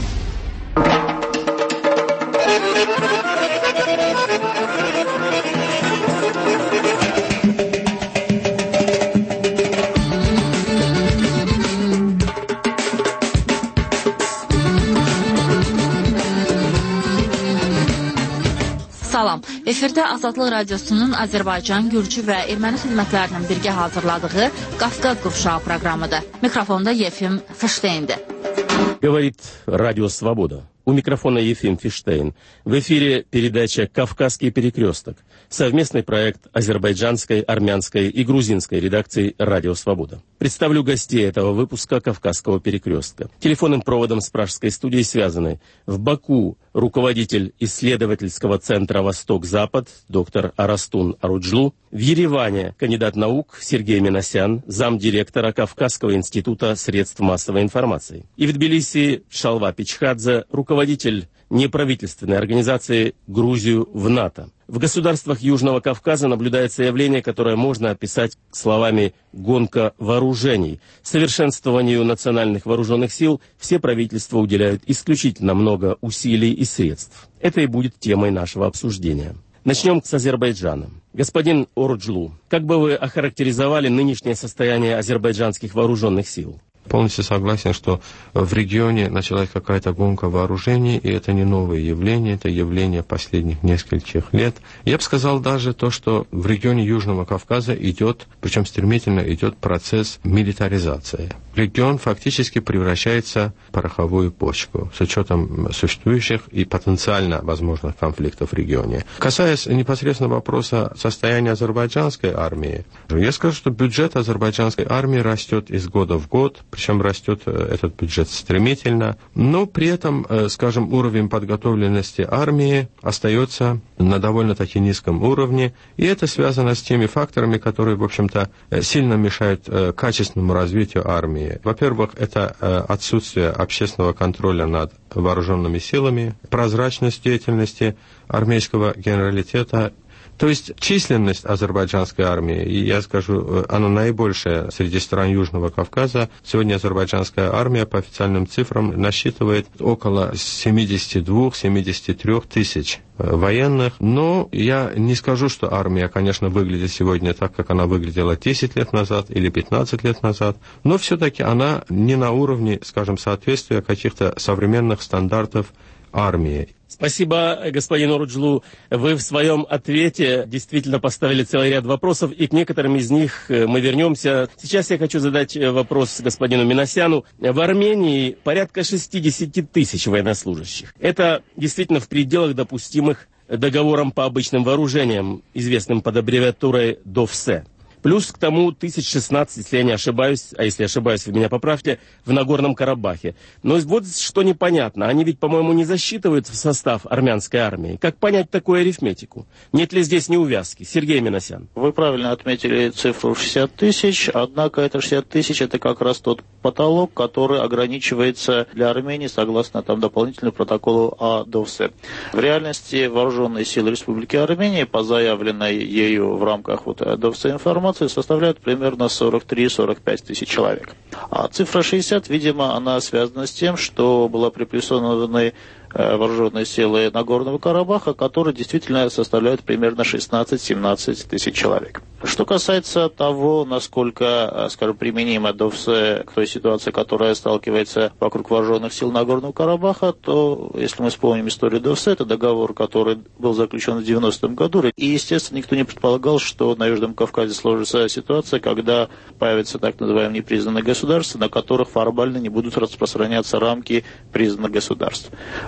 Salam. Efirdə Azadlıq Radyosunun Azərbaycan, Gürcü və Erməni xidmətlərinin birgə hazırladığı Qafqaz Qovşağı proqramıdır. Mikrofonda Yefim Фиштейн'dir. Говорит Радио Свобода. У микрофона Ефим Фиштейн. В эфире передача «Кавказский перекресток». Совместный проект азербайджанской, армянской и грузинской редакций «Радио Свобода». Представлю гостей этого выпуска «Кавказского перекрестка». Телефонным проводом с пражской студией связаны в Баку руководитель исследовательского центра «Восток-Запад» доктор Арастун Аруджлу, в Ереване кандидат наук Сергей Минасян, замдиректора Кавказского института средств массовой информации. И в Тбилиси Шалва Пичхадзе, руководитель неправительственной организации «Грузию в НАТО». В государствах Южного Кавказа наблюдается явление, которое можно описать словами «гонка вооружений». Совершенствованию национальных вооруженных сил все правительства уделяют исключительно много усилий и средств. Это и будет темой нашего обсуждения. Начнем с Азербайджана. Господин Оруджлу, как бы вы охарактеризовали нынешнее состояние азербайджанских вооруженных сил? Полностью согласен, что в регионе началась какая-то гонка вооружений, и это не новое явление, это явление последних нескольких лет. Я бы сказал даже то, что в регионе Южного Кавказа идет, причем стремительно идет процесс милитаризации. Регион фактически превращается в пороховую бочку с учетом существующих и потенциально возможных конфликтов в регионе. Касаясь непосредственно вопроса состояния азербайджанской армии, я скажу, что бюджет азербайджанской армии растет из года в год, причем растет этот бюджет стремительно, но при этом, скажем, уровень подготовленности армии остается на довольно-таки низком уровне, и это связано с теми факторами, которые, в общем-то, сильно мешают качественному развитию армии. Во-первых, это отсутствие общественного контроля над вооруженными силами, прозрачность деятельности армейского генералитета. То есть численность азербайджанской армии, и я скажу, она наибольшая среди стран Южного Кавказа. Сегодня азербайджанская армия по официальным цифрам насчитывает около 72-73 тысяч военных. Но я не скажу, что армия, конечно, выглядит сегодня так, как она выглядела 10 лет назад или 15 лет назад, но все-таки она не на уровне, скажем, соответствия каких-то современных стандартов армии. Спасибо, господин Оруджлу. Вы в своем ответе действительно поставили целый ряд вопросов, и к некоторым из них мы вернемся. Сейчас я хочу задать вопрос господину Минасяну. В Армении порядка 60 тысяч военнослужащих. Это действительно в пределах допустимых договором по обычным вооружениям, известным под аббревиатурой ДОВСЭ. Плюс к тому 1016, если я не ошибаюсь, а если ошибаюсь, вы меня поправьте, в Нагорном Карабахе. Но вот что непонятно, они ведь, по-моему, не засчитываются в состав армянской армии. Как понять такую арифметику? Нет ли здесь неувязки? Сергей Минасян. Вы правильно отметили цифру 60 тысяч, однако это 60 тысяч, это как раз тот потолок, который ограничивается для Армении согласно там дополнительному протоколу о ДОВСЭ. В реальности вооруженные силы Республики Армения по заявленной ею в рамках ДОВСЭ информации составляют примерно 43-45 тысяч человек. А цифра 60, видимо, она связана с тем, что была припрессованы вооруженные силы Нагорного Карабаха, которые действительно составляют примерно 16-17 тысяч человек. Что касается того, насколько, скажем, применима ДОВСЭ к той ситуации, которая сталкивается вокруг вооруженных сил Нагорного Карабаха, то, если мы вспомним историю ДОВСЭ, это договор, который был заключен в 90-м году, и, естественно, никто не предполагал, что на Южном Кавказе сложится ситуация, когда появятся так называемые непризнанные государства, на которых формально не будут распространяться рамки признанных государств.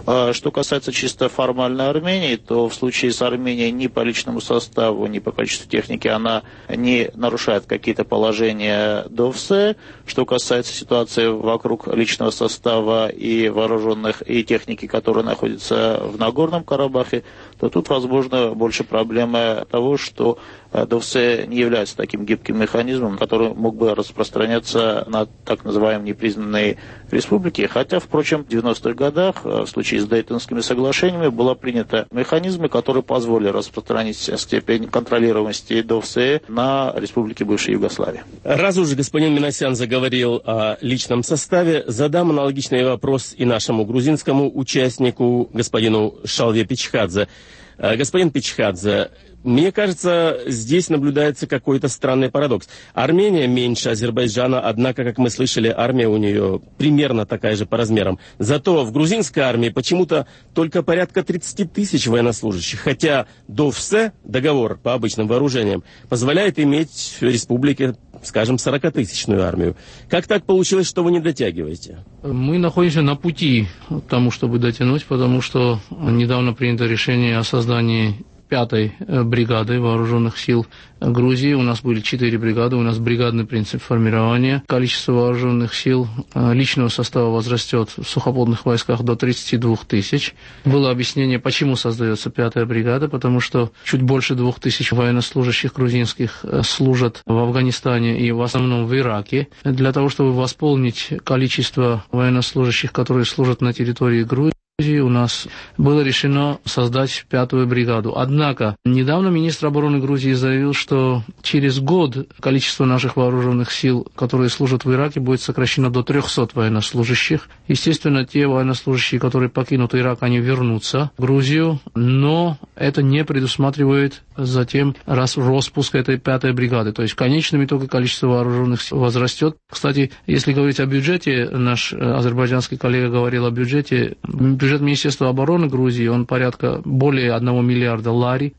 Что касается чисто формальной Армении, то в случае с Арменией ни по личному составу, ни по количеству техники она не нарушает какие-то положения ДОВС. Что касается ситуации вокруг личного состава и вооруженных и техники, которые находятся в Нагорном Карабахе, то тут, возможно, больше проблема того, что ДОВС не является таким гибким механизмом, который мог бы распространяться на так называемые непризнанные республики. Хотя, впрочем, в 90-х годах, в случае с Дейтонскими соглашениями, была принята механизмы, которые позволили распространить степень контролируемости ДОВС на республики бывшей Югославии. Раз уж господин Минасян заговорил о личном составе, задам аналогичный вопрос и нашему грузинскому участнику, господину Шалве Пичхадзе. Господин Пичхадзе, мне кажется, здесь наблюдается какой-то странный парадокс. Армения меньше Азербайджана, однако, как мы слышали, армия у нее примерно такая же по размерам. Зато в грузинской армии почему-то только порядка 30 тысяч военнослужащих, хотя ДОВС, договор по обычным вооружениям, позволяет иметь в республике, скажем, 40-тысячную армию. Как так получилось, что вы не дотягиваете? Мы находимся на пути к тому, чтобы дотянуть, потому что недавно принято решение о создании 5-й бригады вооруженных сил Грузии. У нас были 4 бригады, у нас бригадный принцип формирования. Количество вооруженных сил личного состава возрастет в сухопутных войсках до 32 тысяч. Было объяснение, почему создается 5-я бригада, потому что чуть больше 2000 военнослужащих грузинских служат в Афганистане и в основном в Ираке. Для того, чтобы восполнить количество военнослужащих, которые служат на территории Грузии, у нас было решено создать 5-ю бригаду. Однако, недавно министр обороны Грузии заявил, что через год количество наших вооруженных сил, которые служат в Ираке, будет сокращено до 300 военнослужащих. Естественно, те военнослужащие, которые покинут Ирак, они вернутся в Грузию, но это не предусматривает затем распуск этой 5-й бригады. То есть в конечном итоге количество вооруженных сил возрастет. Кстати, если говорить о бюджете, наш азербайджанский коллега говорил о бюджете. Бюджет Министерства обороны Грузии, он порядка более 1 миллиарда лари.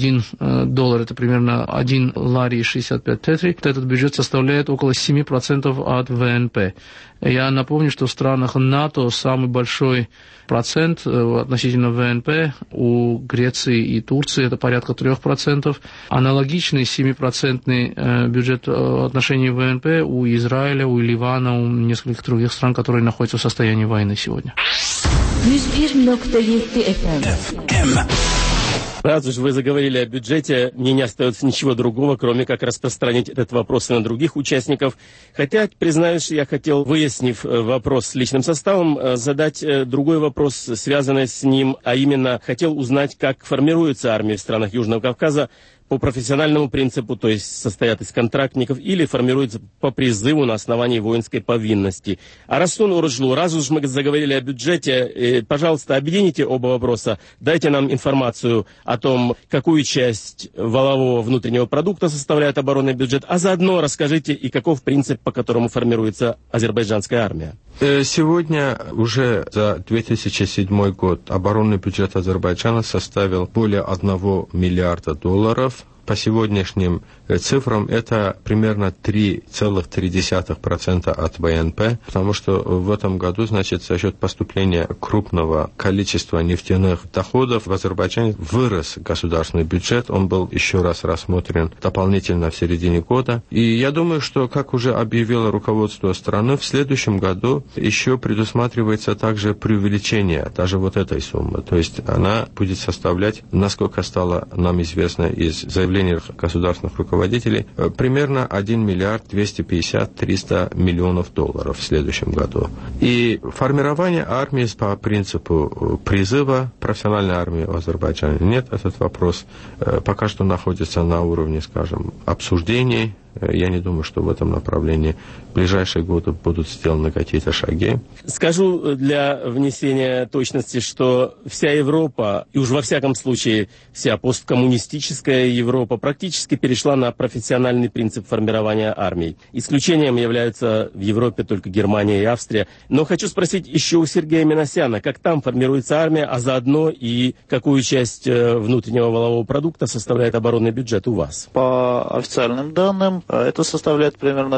$1 это примерно 1 лари и 65 тетри. Этот бюджет составляет около 7% от ВНП. Я напомню, что в странах НАТО самый большой процент относительно ВНП у Греции и Турции это порядка 3%. Аналогичный 7% бюджет в отношении ВНП у Израиля, у Ливана, у нескольких других стран, которые находятся в состоянии войны сегодня. 101.7 FM. Раз уж вы заговорили о бюджете, мне не остается ничего другого, кроме как распространить этот вопрос и на других участников. Хотя, признаюсь, я хотел, выяснив вопрос с личным составом, задать другой вопрос, связанный с ним, а именно хотел узнать, как формируется армия в странах Южного Кавказа по профессиональному принципу, то есть состоят из контрактников, или формируется по призыву на основании воинской повинности. Арастун Уржлу, раз уж мы заговорили о бюджете, пожалуйста, объедините оба вопроса, дайте нам информацию о том, какую часть валового внутреннего продукта составляет оборонный бюджет, а заодно расскажите и каков принцип, по которому формируется азербайджанская армия. Сегодня уже за 2007 год оборонный бюджет Азербайджана составил более $1 миллиарда. По сегодняшним цифрам это примерно 3,3% от ВНП, потому что в этом году, значит, за счет поступления крупного количества нефтяных доходов в Азербайджане вырос государственный бюджет, он был еще раз рассмотрен дополнительно в середине года. И я думаю, что, как уже объявило руководство страны, в следующем году еще предусматривается также преувеличение даже вот этой суммы. То есть она будет составлять, насколько стало нам известно из заявлений государственных руководителей, примерно $1 миллиард 250-300 миллионов в следующем году. И формирование армии по принципу призыва, профессиональной армии в Азербайджане нет, этот вопрос пока что находится на уровне, скажем, обсуждений. Я не думаю, что в этом направлении в ближайшие годы будут сделаны какие-то шаги. Скажу для внесения точности, что вся Европа, и уж во всяком случае вся посткоммунистическая Европа, практически перешла на профессиональный принцип формирования армий. Исключением являются в Европе только Германия и Австрия. Но хочу спросить еще у Сергея Минасяна, как там формируется армия, а заодно и какую часть внутреннего валового продукта составляет оборонный бюджет у вас? По официальным данным, Это составляет примерно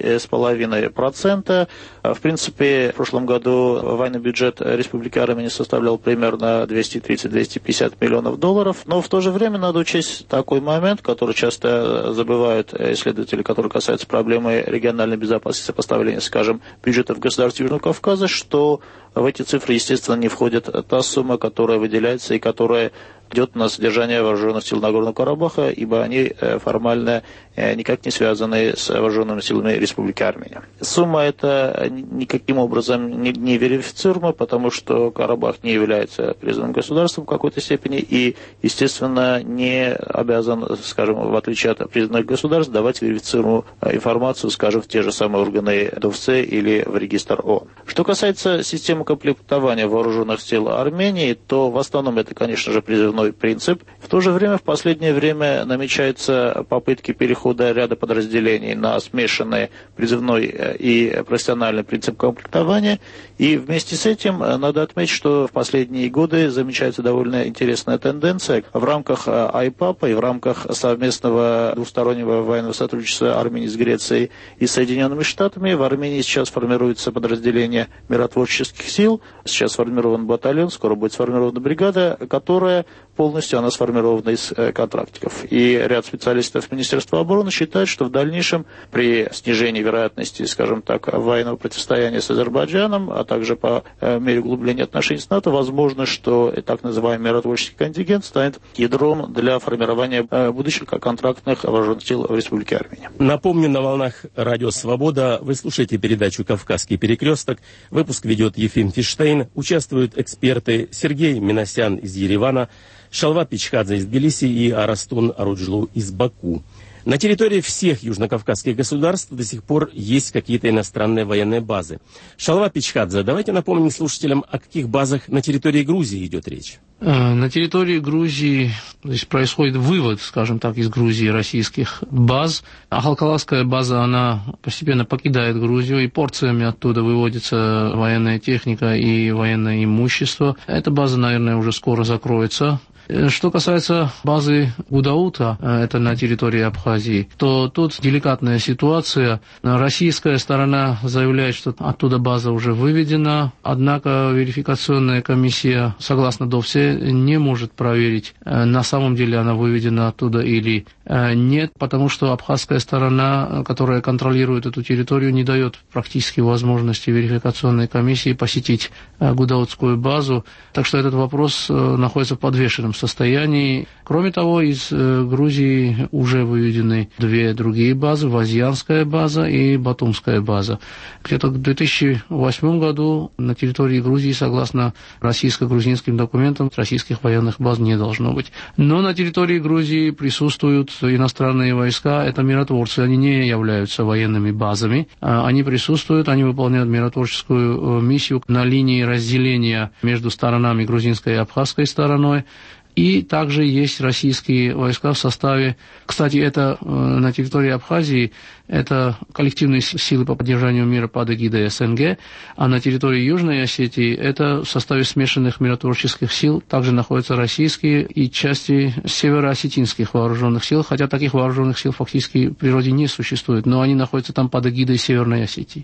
3,5%. В принципе, в прошлом году военный бюджет Республики Армения составлял примерно 230-250 миллионов долларов. Но в то же время надо учесть такой момент, который часто забывают исследователи, который касается проблемы региональной безопасности, сопоставления, скажем, бюджетов государств Южного Кавказа, что в эти цифры, естественно, не входит та сумма, которая выделяется и которая идет на содержание вооруженных сил Нагорного Карабаха, ибо они формально никак не связаны с вооруженными силами Республики Армения. Сумма эта никаким образом не верифицируема, потому что Карабах не является признанным государством в какой-то степени и, естественно, не обязан, скажем, в отличие от признанных государств, давать верифицируемую информацию, скажем, в те же самые органы ДОВЦ или в регистр ООН. Что касается системы комплектования вооруженных сил Армении, то в основном это, конечно же, призывной принцип. В то же время в последнее время намечаются попытки перехода ряда подразделений на смешанный призывной и профессиональный принцип комплектования. И вместе с этим надо отметить, что в последние годы замечается довольно интересная тенденция. В рамках АИПАПа и в рамках совместного двустороннего военного сотрудничества Армении с Грецией и Соединенными Штатами в Армении сейчас формируется подразделение миротворческих сил. Сейчас сформирован батальон, скоро будет сформирована бригада, которая полностью она сформирована из контрактиков. И ряд специалистов Министерства обороны считают, что в дальнейшем при снижении вероятности, скажем так, военного противостояния с Азербайджаном, а также по мере углубления отношений с НАТО, возможно, что так называемый миротворческий контингент станет ядром для формирования будущих контрактных вооруженных сил в Республике Армения. Напомню, на волнах Радио Свобода вы слушаете передачу «Кавказский перекресток». Выпуск ведет Ефим Фиштейн. Участвуют эксперты Сергей Минасян из Еревана, Шалват Пичхадзе из Тбилиси и Арастун Аруджлу из Баку. На территории всех южнокавказских государств до сих пор есть какие-то иностранные военные базы. Шалват Пичхадзе, давайте напомним слушателям, о каких базах на территории Грузии идет речь. На территории Грузии здесь происходит вывод, скажем так, из Грузии российских баз. А Халкалакская база, она постепенно покидает Грузию, и порциями оттуда выводится военная техника и военное имущество. Эта база, наверное, уже скоро закроется. Что касается базы Гудаута, это на территории Абхазии, то тут деликатная ситуация. Российская сторона заявляет, что оттуда база уже выведена, однако верификационная комиссия, согласно ДОВСе, не может проверить, на самом деле она выведена оттуда или нет, потому что абхазская сторона, которая контролирует эту территорию, не дает практически возможности верификационной комиссии посетить Гудаутскую базу, так что этот вопрос находится в подвешенном состоянии. Кроме того, из Грузии уже выведены две другие базы, Вазьянская база и Батумская база. Где-то в 2008 году на территории Грузии, согласно российско-грузинским документам, российских военных баз не должно быть. Но на территории Грузии присутствуют иностранные войска, это миротворцы, они не являются военными базами, они присутствуют, они выполняют миротворческую миссию на линии разделения между сторонами грузинской и абхазской стороной. И также есть российские войска в составе, кстати, это на территории Абхазии, это коллективные силы по поддержанию мира под эгидой СНГ, а на территории Южной Осетии это в составе смешанных миротворческих сил также находятся российские и части североосетинских вооруженных сил, хотя таких вооруженных сил фактически в природе не существует, но они находятся там под эгидой Северной Осетии.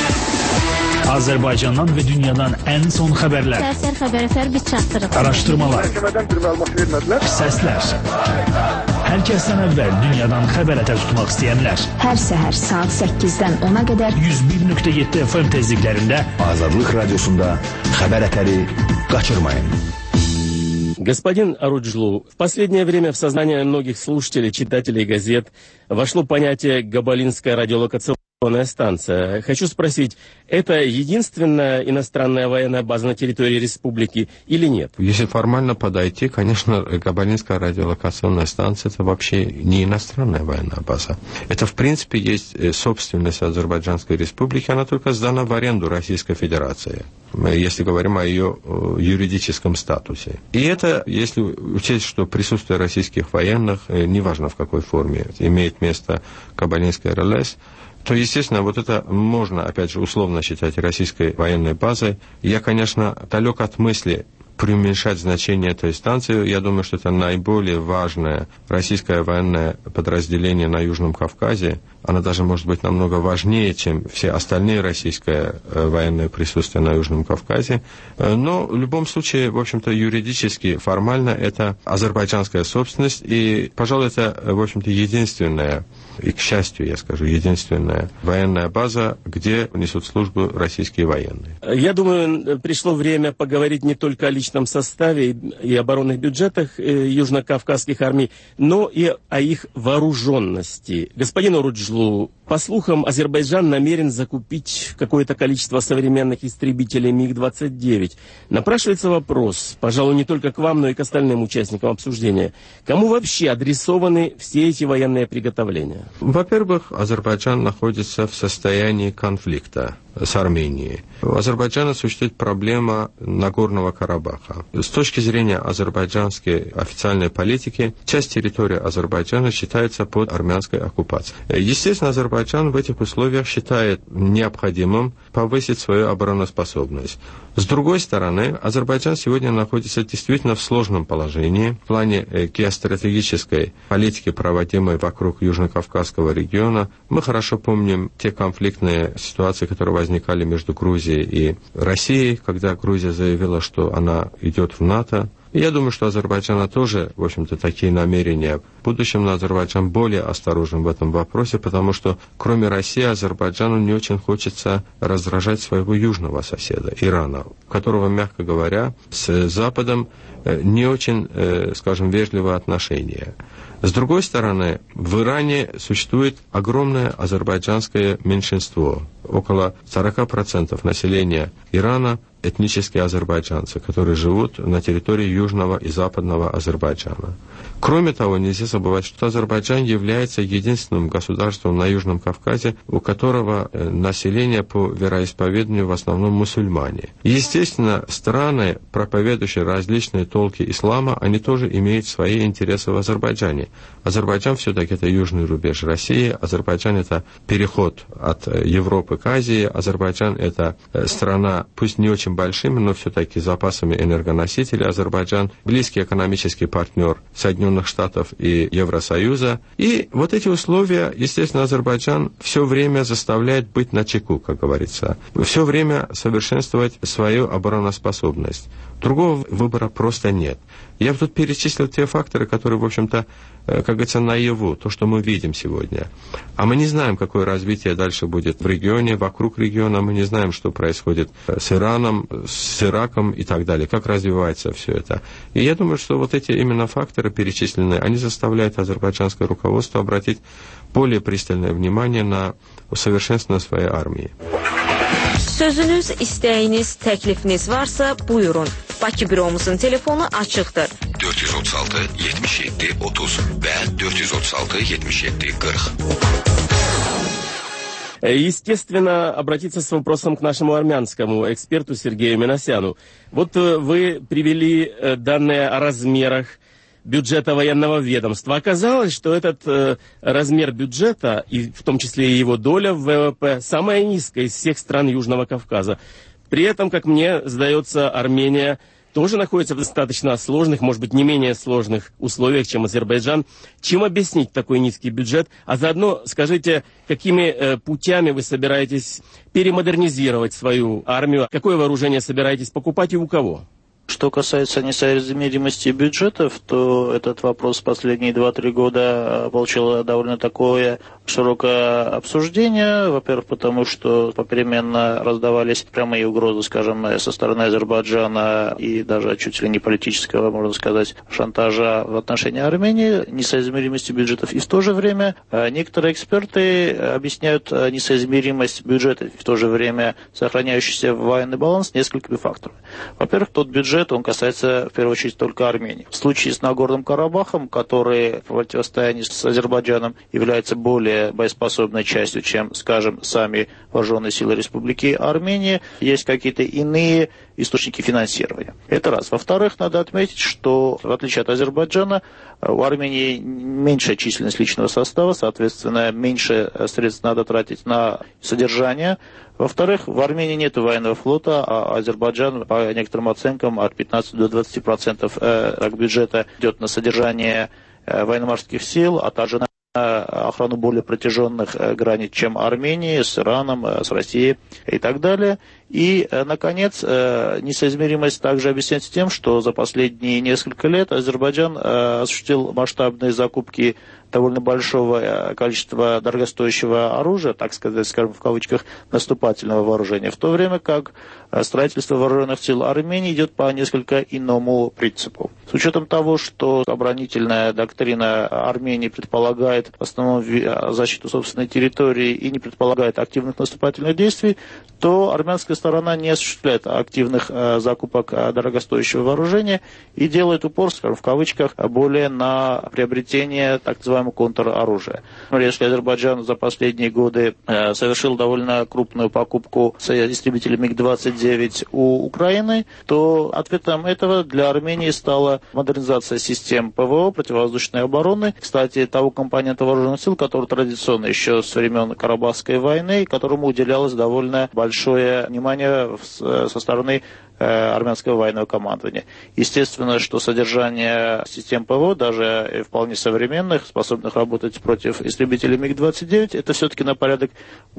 Azərbaycandan və dünyadan ən son xəbərlər. Səhər xəbər biz çatdırırıq. Araşdırmalar. Səslər. Hər kəsdən əvvəl dünyadan xəbər tutmaq istəyənlər. Hər səhər saat 8-dən 10-a qədər 101.7 FM tezliklərində Azadlıq Radiosunda xəbər qaçırmayın. Господин Аруджлу, в последнее время в сознание многих слушателей, читателей газет вошло понятие «Габалинская радиолокационная станция». Хочу спросить, это единственная иностранная военная база на территории республики или нет? Если формально подойти, конечно, Габалинская радиолокационная станция – это вообще не иностранная военная база. Это, в принципе, есть собственность Азербайджанской республики, она только сдана в аренду Российской Федерации, если говорим о ее юридическом статусе. И это, если учесть, что присутствие российских военных, неважно в какой форме, имеет место Габалинская РЛС, то, естественно, вот это можно, опять же, условно считать российской военной базой. Я, конечно, далек от мысли преуменьшать значение этой станции. Я думаю, что это наиболее важное российское военное подразделение на Южном Кавказе. она даже может быть намного важнее, чем все остальные российское военное присутствие на Южном Кавказе. Но в любом случае, в общем-то, юридически, формально это азербайджанская собственность, и, пожалуй, это, в общем-то, единственная, и, к счастью, я скажу, единственная военная база, где несут службу российские военные. Я думаю, пришло время поговорить не только о личном составе и оборонных бюджетах южнокавказских армий, но и о их вооруженности. Господин Оруджлу, по слухам, Азербайджан намерен закупить какое-то количество современных истребителей МиГ-29. Напрашивается вопрос, пожалуй, не только к вам, но и к остальным участникам обсуждения. Кому вообще адресованы все эти военные приготовления? Во-первых, Азербайджан находится в состоянии конфликта с Арменией. У Азербайджана существует проблема Нагорного Карабаха. С точки зрения азербайджанской официальной политики, часть территории Азербайджана считается под армянской оккупацией. Естественно, Азербайджан в этих условиях считает необходимым повысить свою обороноспособность. С другой стороны, Азербайджан сегодня находится действительно в сложном положении в плане геостратегической политики, проводимой вокруг Южно-Кавказского региона. Мы хорошо помним те конфликтные ситуации, которые возникали между Грузией и Россией, когда Грузия заявила, что она идет в НАТО. И я думаю, что Азербайджана тоже, в общем-то, такие намерения. В будущем Азербайджан более осторожен в этом вопросе, потому что, кроме России, Азербайджану не очень хочется раздражать своего южного соседа, Ирана, у которого, мягко говоря, с Западом не очень, скажем, вежливые отношения. С другой стороны, в Иране существует огромное азербайджанское меньшинство. Около 40% населения Ирана – этнические азербайджанцы, которые живут на территории Южного и Западного Азербайджана. Кроме того, нельзя забывать, что Азербайджан является единственным государством на Южном Кавказе, у которого население по вероисповеданию в основном мусульмане. Естественно, страны, проповедующие различные толки ислама, они тоже имеют свои интересы в Азербайджане. Азербайджан все-таки это южный рубеж России, Азербайджан это переход от Европы к Азии, Азербайджан это страна, пусть не очень большими, но все-таки запасами энергоносителей. Азербайджан близкий экономический партнер Соединенных Штатов и Евросоюза. И вот эти условия, естественно, Азербайджан все время заставляет быть начеку, как говорится. Все время совершенствовать свою обороноспособность. Другого выбора просто нет. Я тут перечислил те факторы, которые, в общем-то, как говорится, наяву, то, что мы видим сегодня. А мы не знаем, какое развитие дальше будет в регионе, вокруг региона. Мы не знаем, что происходит с Ираном, с Ираком и так далее, как развивается все это. И я думаю, что вот эти именно факторы перечисленные, они заставляют азербайджанское руководство обратить более пристальное внимание на усовершенствование своей армии. Sözünüz, istəyiniz, təklifiniz varsa, buyurun. Bakı büromuzun telefonu açıqdır. 436 77 30 və 436 77 40. Естественно, обратиться с вопросом к нашему армянскому эксперту Сергею Минасяну. Вот вы привели данные о размерах бюджета военного ведомства. Оказалось, что этот размер бюджета, и в том числе и его доля в ВВП, самая низкая из всех стран Южного Кавказа. При этом, как мне сдается, Армения тоже находится в достаточно сложных, может быть, не менее сложных условиях, чем Азербайджан. Чем объяснить такой низкий бюджет? А заодно скажите, какими путями вы собираетесь перемодернизировать свою армию? Какое вооружение собираетесь покупать и у кого? Что касается несоизмеримости бюджетов, то этот вопрос последние 2-3 года получил довольно такое широкое обсуждение. Во-первых, потому что попеременно раздавались прямые угрозы, скажем, со стороны Азербайджана и даже чуть ли не политического, можно сказать, шантажа в отношении Армении, несоизмеримости бюджетов. И в то же время некоторые эксперты объясняют несоизмеримость бюджета, в то же время сохраняющийся военный баланс несколькими факторами. Во-первых, тот бюджет, он касается, в первую очередь, только Армении. В случае с Нагорным Карабахом, который в противостоянии с Азербайджаном является более боеспособной частью, чем, скажем, сами вооруженные силы Республики Армения, есть какие-то иные источники финансирования. Это раз. Во-вторых, надо отметить, что, в отличие от Азербайджана, у Армении меньшая численность личного состава, соответственно, меньше средств надо тратить на содержание. Во-вторых, в Армении нет военного флота, а Азербайджан, по некоторым оценкам, от 15 до 20% бюджета идет на содержание военно-морских сил, а также на охрану более протяженных границ, чем Армения, с Ираном, с Россией и так далее. И, наконец, несоизмеримость также объясняется тем, что за последние несколько лет Азербайджан осуществил масштабные закупки довольно большого количества дорогостоящего оружия, так сказать, скажем, в кавычках, наступательного вооружения, в то время как строительство вооруженных сил Армении идет по несколько иному принципу. С учетом того, что оборонительная доктрина Армении предполагает в основном защиту собственной территории и не предполагает активных наступательных действий, то армянская сторона не осуществляет активных закупок дорогостоящего вооружения и делает упор, скажем, в кавычках, более на приобретение так называемого контроружия. Если Азербайджан за последние годы совершил довольно крупную покупку истребителей МиГ-29 у Украины, то ответом этого для Армении стала модернизация систем ПВО, противовоздушной обороны. Кстати, того компонента вооруженных сил, который традиционно еще со времен Карабахской войны, которому уделялось довольно большое внимание со стороны армянского военного командования. Естественно, что содержание систем ПВО, даже вполне современных, способных работать против истребителей МиГ-29, это все-таки на порядок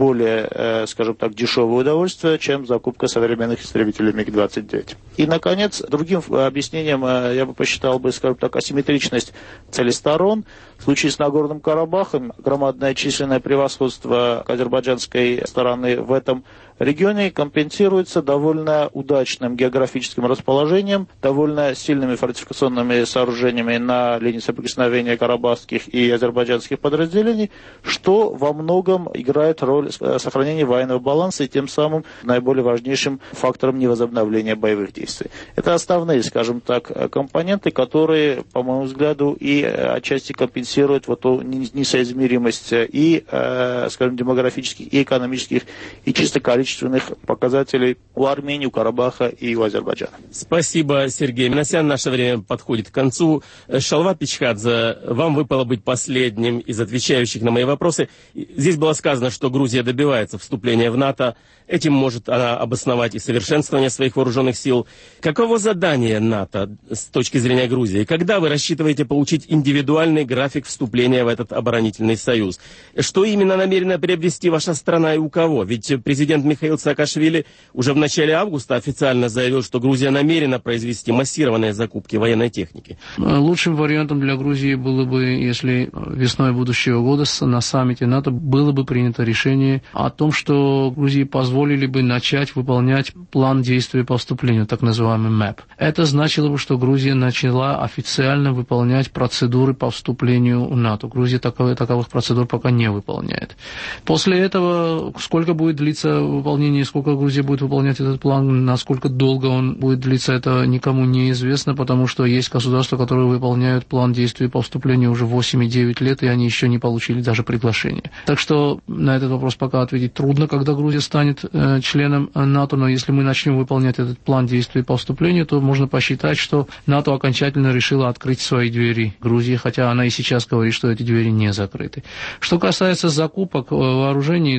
более, скажем так, дешевое удовольствие, чем закупка современных истребителей МиГ-29. И, наконец, другим объяснением я бы посчитал бы, скажем так, асимметричность целей сторон. В случае с Нагорным Карабахом громадное численное превосходство азербайджанской стороны в этом регионе компенсируется довольно удачным географическим расположением, довольно сильными фортификационными сооружениями на линии соприкосновения карабахских и азербайджанских подразделений, что во многом играет роль сохранения военного баланса и тем самым наиболее важнейшим фактором невозобновления боевых действий. Это основные, скажем так, компоненты, которые, по моему взгляду, и отчасти компенсируют вот ту несоизмеримость и, скажем, демографических, и экономических, и чисто количественных показателей у Армении, у Карабаха и у Азербайджана. Спасибо, Сергей Минасян. Наше время подходит к концу. Шалва Пичхадзе, вам выпало быть последним из отвечающих на мои вопросы. Здесь было сказано, что Грузия добивается вступления в НАТО. Этим может она обосновать и совершенствование своих вооруженных сил. Каково задание НАТО с точки зрения Грузии? Когда вы рассчитываете получить индивидуальный график вступления в этот оборонительный союз? Что именно намерена приобрести ваша страна и у кого? Ведь президент Михаил Саакашвили уже в начале августа официально заявил, что Грузия намерена произвести массированные закупки военной техники. Лучшим вариантом для Грузии было бы, если весной будущего года на саммите НАТО было бы принято решение о том, что Грузии позволили бы начать выполнять план действий по вступлению, так называемый МЭП. Это значило бы, что Грузия начала официально выполнять процедуры по вступлению в НАТО. Грузия таковых процедур пока не выполняет. После этого, сколько будет длиться выполнение, сколько Грузия будет выполнять этот план, насколько долго он будет длиться, это никому не известно, потому что есть государства, которые выполняют план действий по вступлению уже 8 и 9 лет, и они еще не получили даже приглашение. Так что на этот вопрос пока ответить трудно, когда Грузия станет членом НАТО, но если мы начнем выполнять этот план действий по вступлению, то можно посчитать, что НАТО окончательно решила открыть свои двери Грузии, хотя она и сейчас говорит, что эти двери не закрыты. Что касается закупок вооружений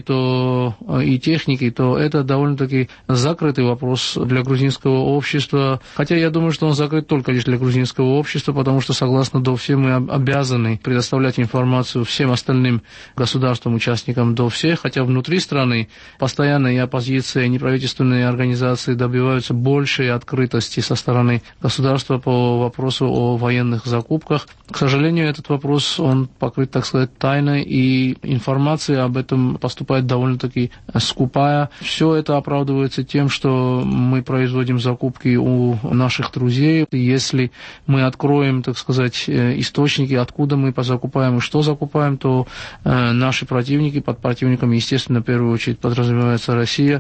и техники, то это довольно-таки закрытый вопрос для грузинского общества, хотя я думаю, что он закрыт только лишь для грузинского общества, потому что согласно ДОВСЕ мы обязаны предоставлять информацию всем остальным государствам, участникам ДОВСЕ, хотя внутри страны постоянно и оппозиция, и неправительственные организации добиваются большей открытости со стороны государства по вопросу о военных закупках. К сожалению, этот вопрос, он покрыт, так сказать, тайной, и информация об этом поступает довольно-таки скупая. Все это оправдывается тем, что мы производим закупки у наших друзей. Если мы откроем, так сказать, источники, откуда мы закупаем и что закупаем, то наши противники, под противниками, естественно, в первую очередь подразумевается Россия,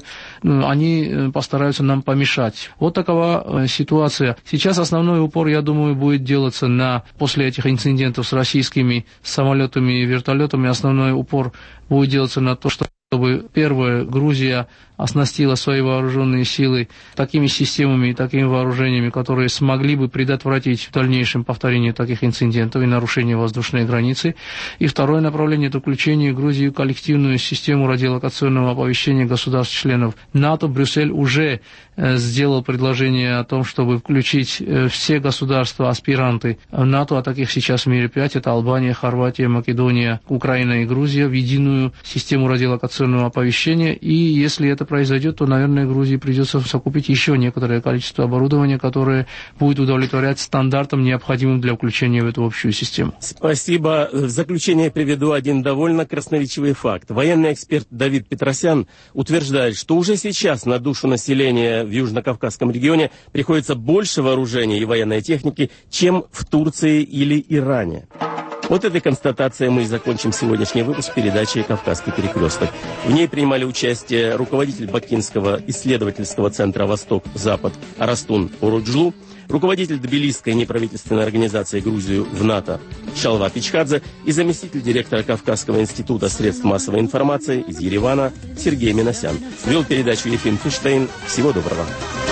они постараются нам помешать. Вот такова ситуация. Сейчас основной упор, я думаю, будет делаться после этих инцидентов с российскими самолетами и вертолетами, основной упор будет делаться на то, чтобы, первое, Грузия оснастила свои вооруженные силы такими системами и такими вооружениями, которые смогли бы предотвратить в дальнейшем повторение таких инцидентов и нарушение воздушной границы. И второе направление – это включение Грузии в коллективную систему радиолокационного оповещения государств-членов НАТО. Брюссель уже сделал предложение о том, чтобы включить все государства-аспиранты НАТО, а таких сейчас в мире 5, это Албания, Хорватия, Македония, Украина и Грузия, в единую систему радиолокационного оповещения. И если это произойдет, то, наверное, Грузии придется закупить еще некоторое количество оборудования, которое будет удовлетворять стандартам, необходимым для включения в эту общую систему. Спасибо. В заключение приведу один довольно красноречивый факт. Военный эксперт Давид Петросян утверждает, что уже сейчас на душу населения в Южно-Кавказском регионе приходится больше вооружения и военной техники, чем в Турции или Иране. Вот этой констатацией мы и закончим сегодняшний выпуск передачи «Кавказский перекресток». В ней принимали участие руководитель Бакинского исследовательского центра «Восток-Запад» Арастун Уруджлу, руководитель Тбилисской неправительственной организации «Грузию» в НАТО Шалва Пичхадзе и заместитель директора Кавказского института средств массовой информации из Еревана Сергей Минасян. Вел передачу Ефим Фиштейн. Всего доброго.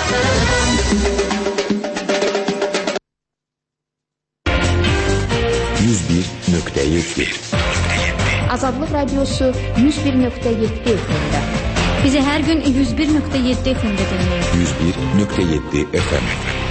Azadlıq Radiosu 101.7 FM-də. Bizi hər gün 101.7 FM-də dinləyin. 101.7 FM.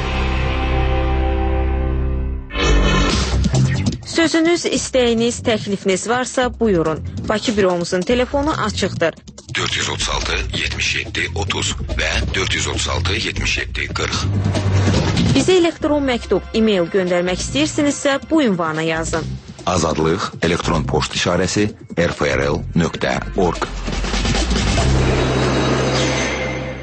Sözünüz, istəyiniz, təklifiniz varsa buyurun. Bakı büromuzun telefonu açıqdır. 436 77 30 və 436 77 40. Bizə elektron məktub, e-mail göndərmək istəyirsinizsə bu ünvana yazın. Azadlıq elektron poçt işarəsi rfrl.org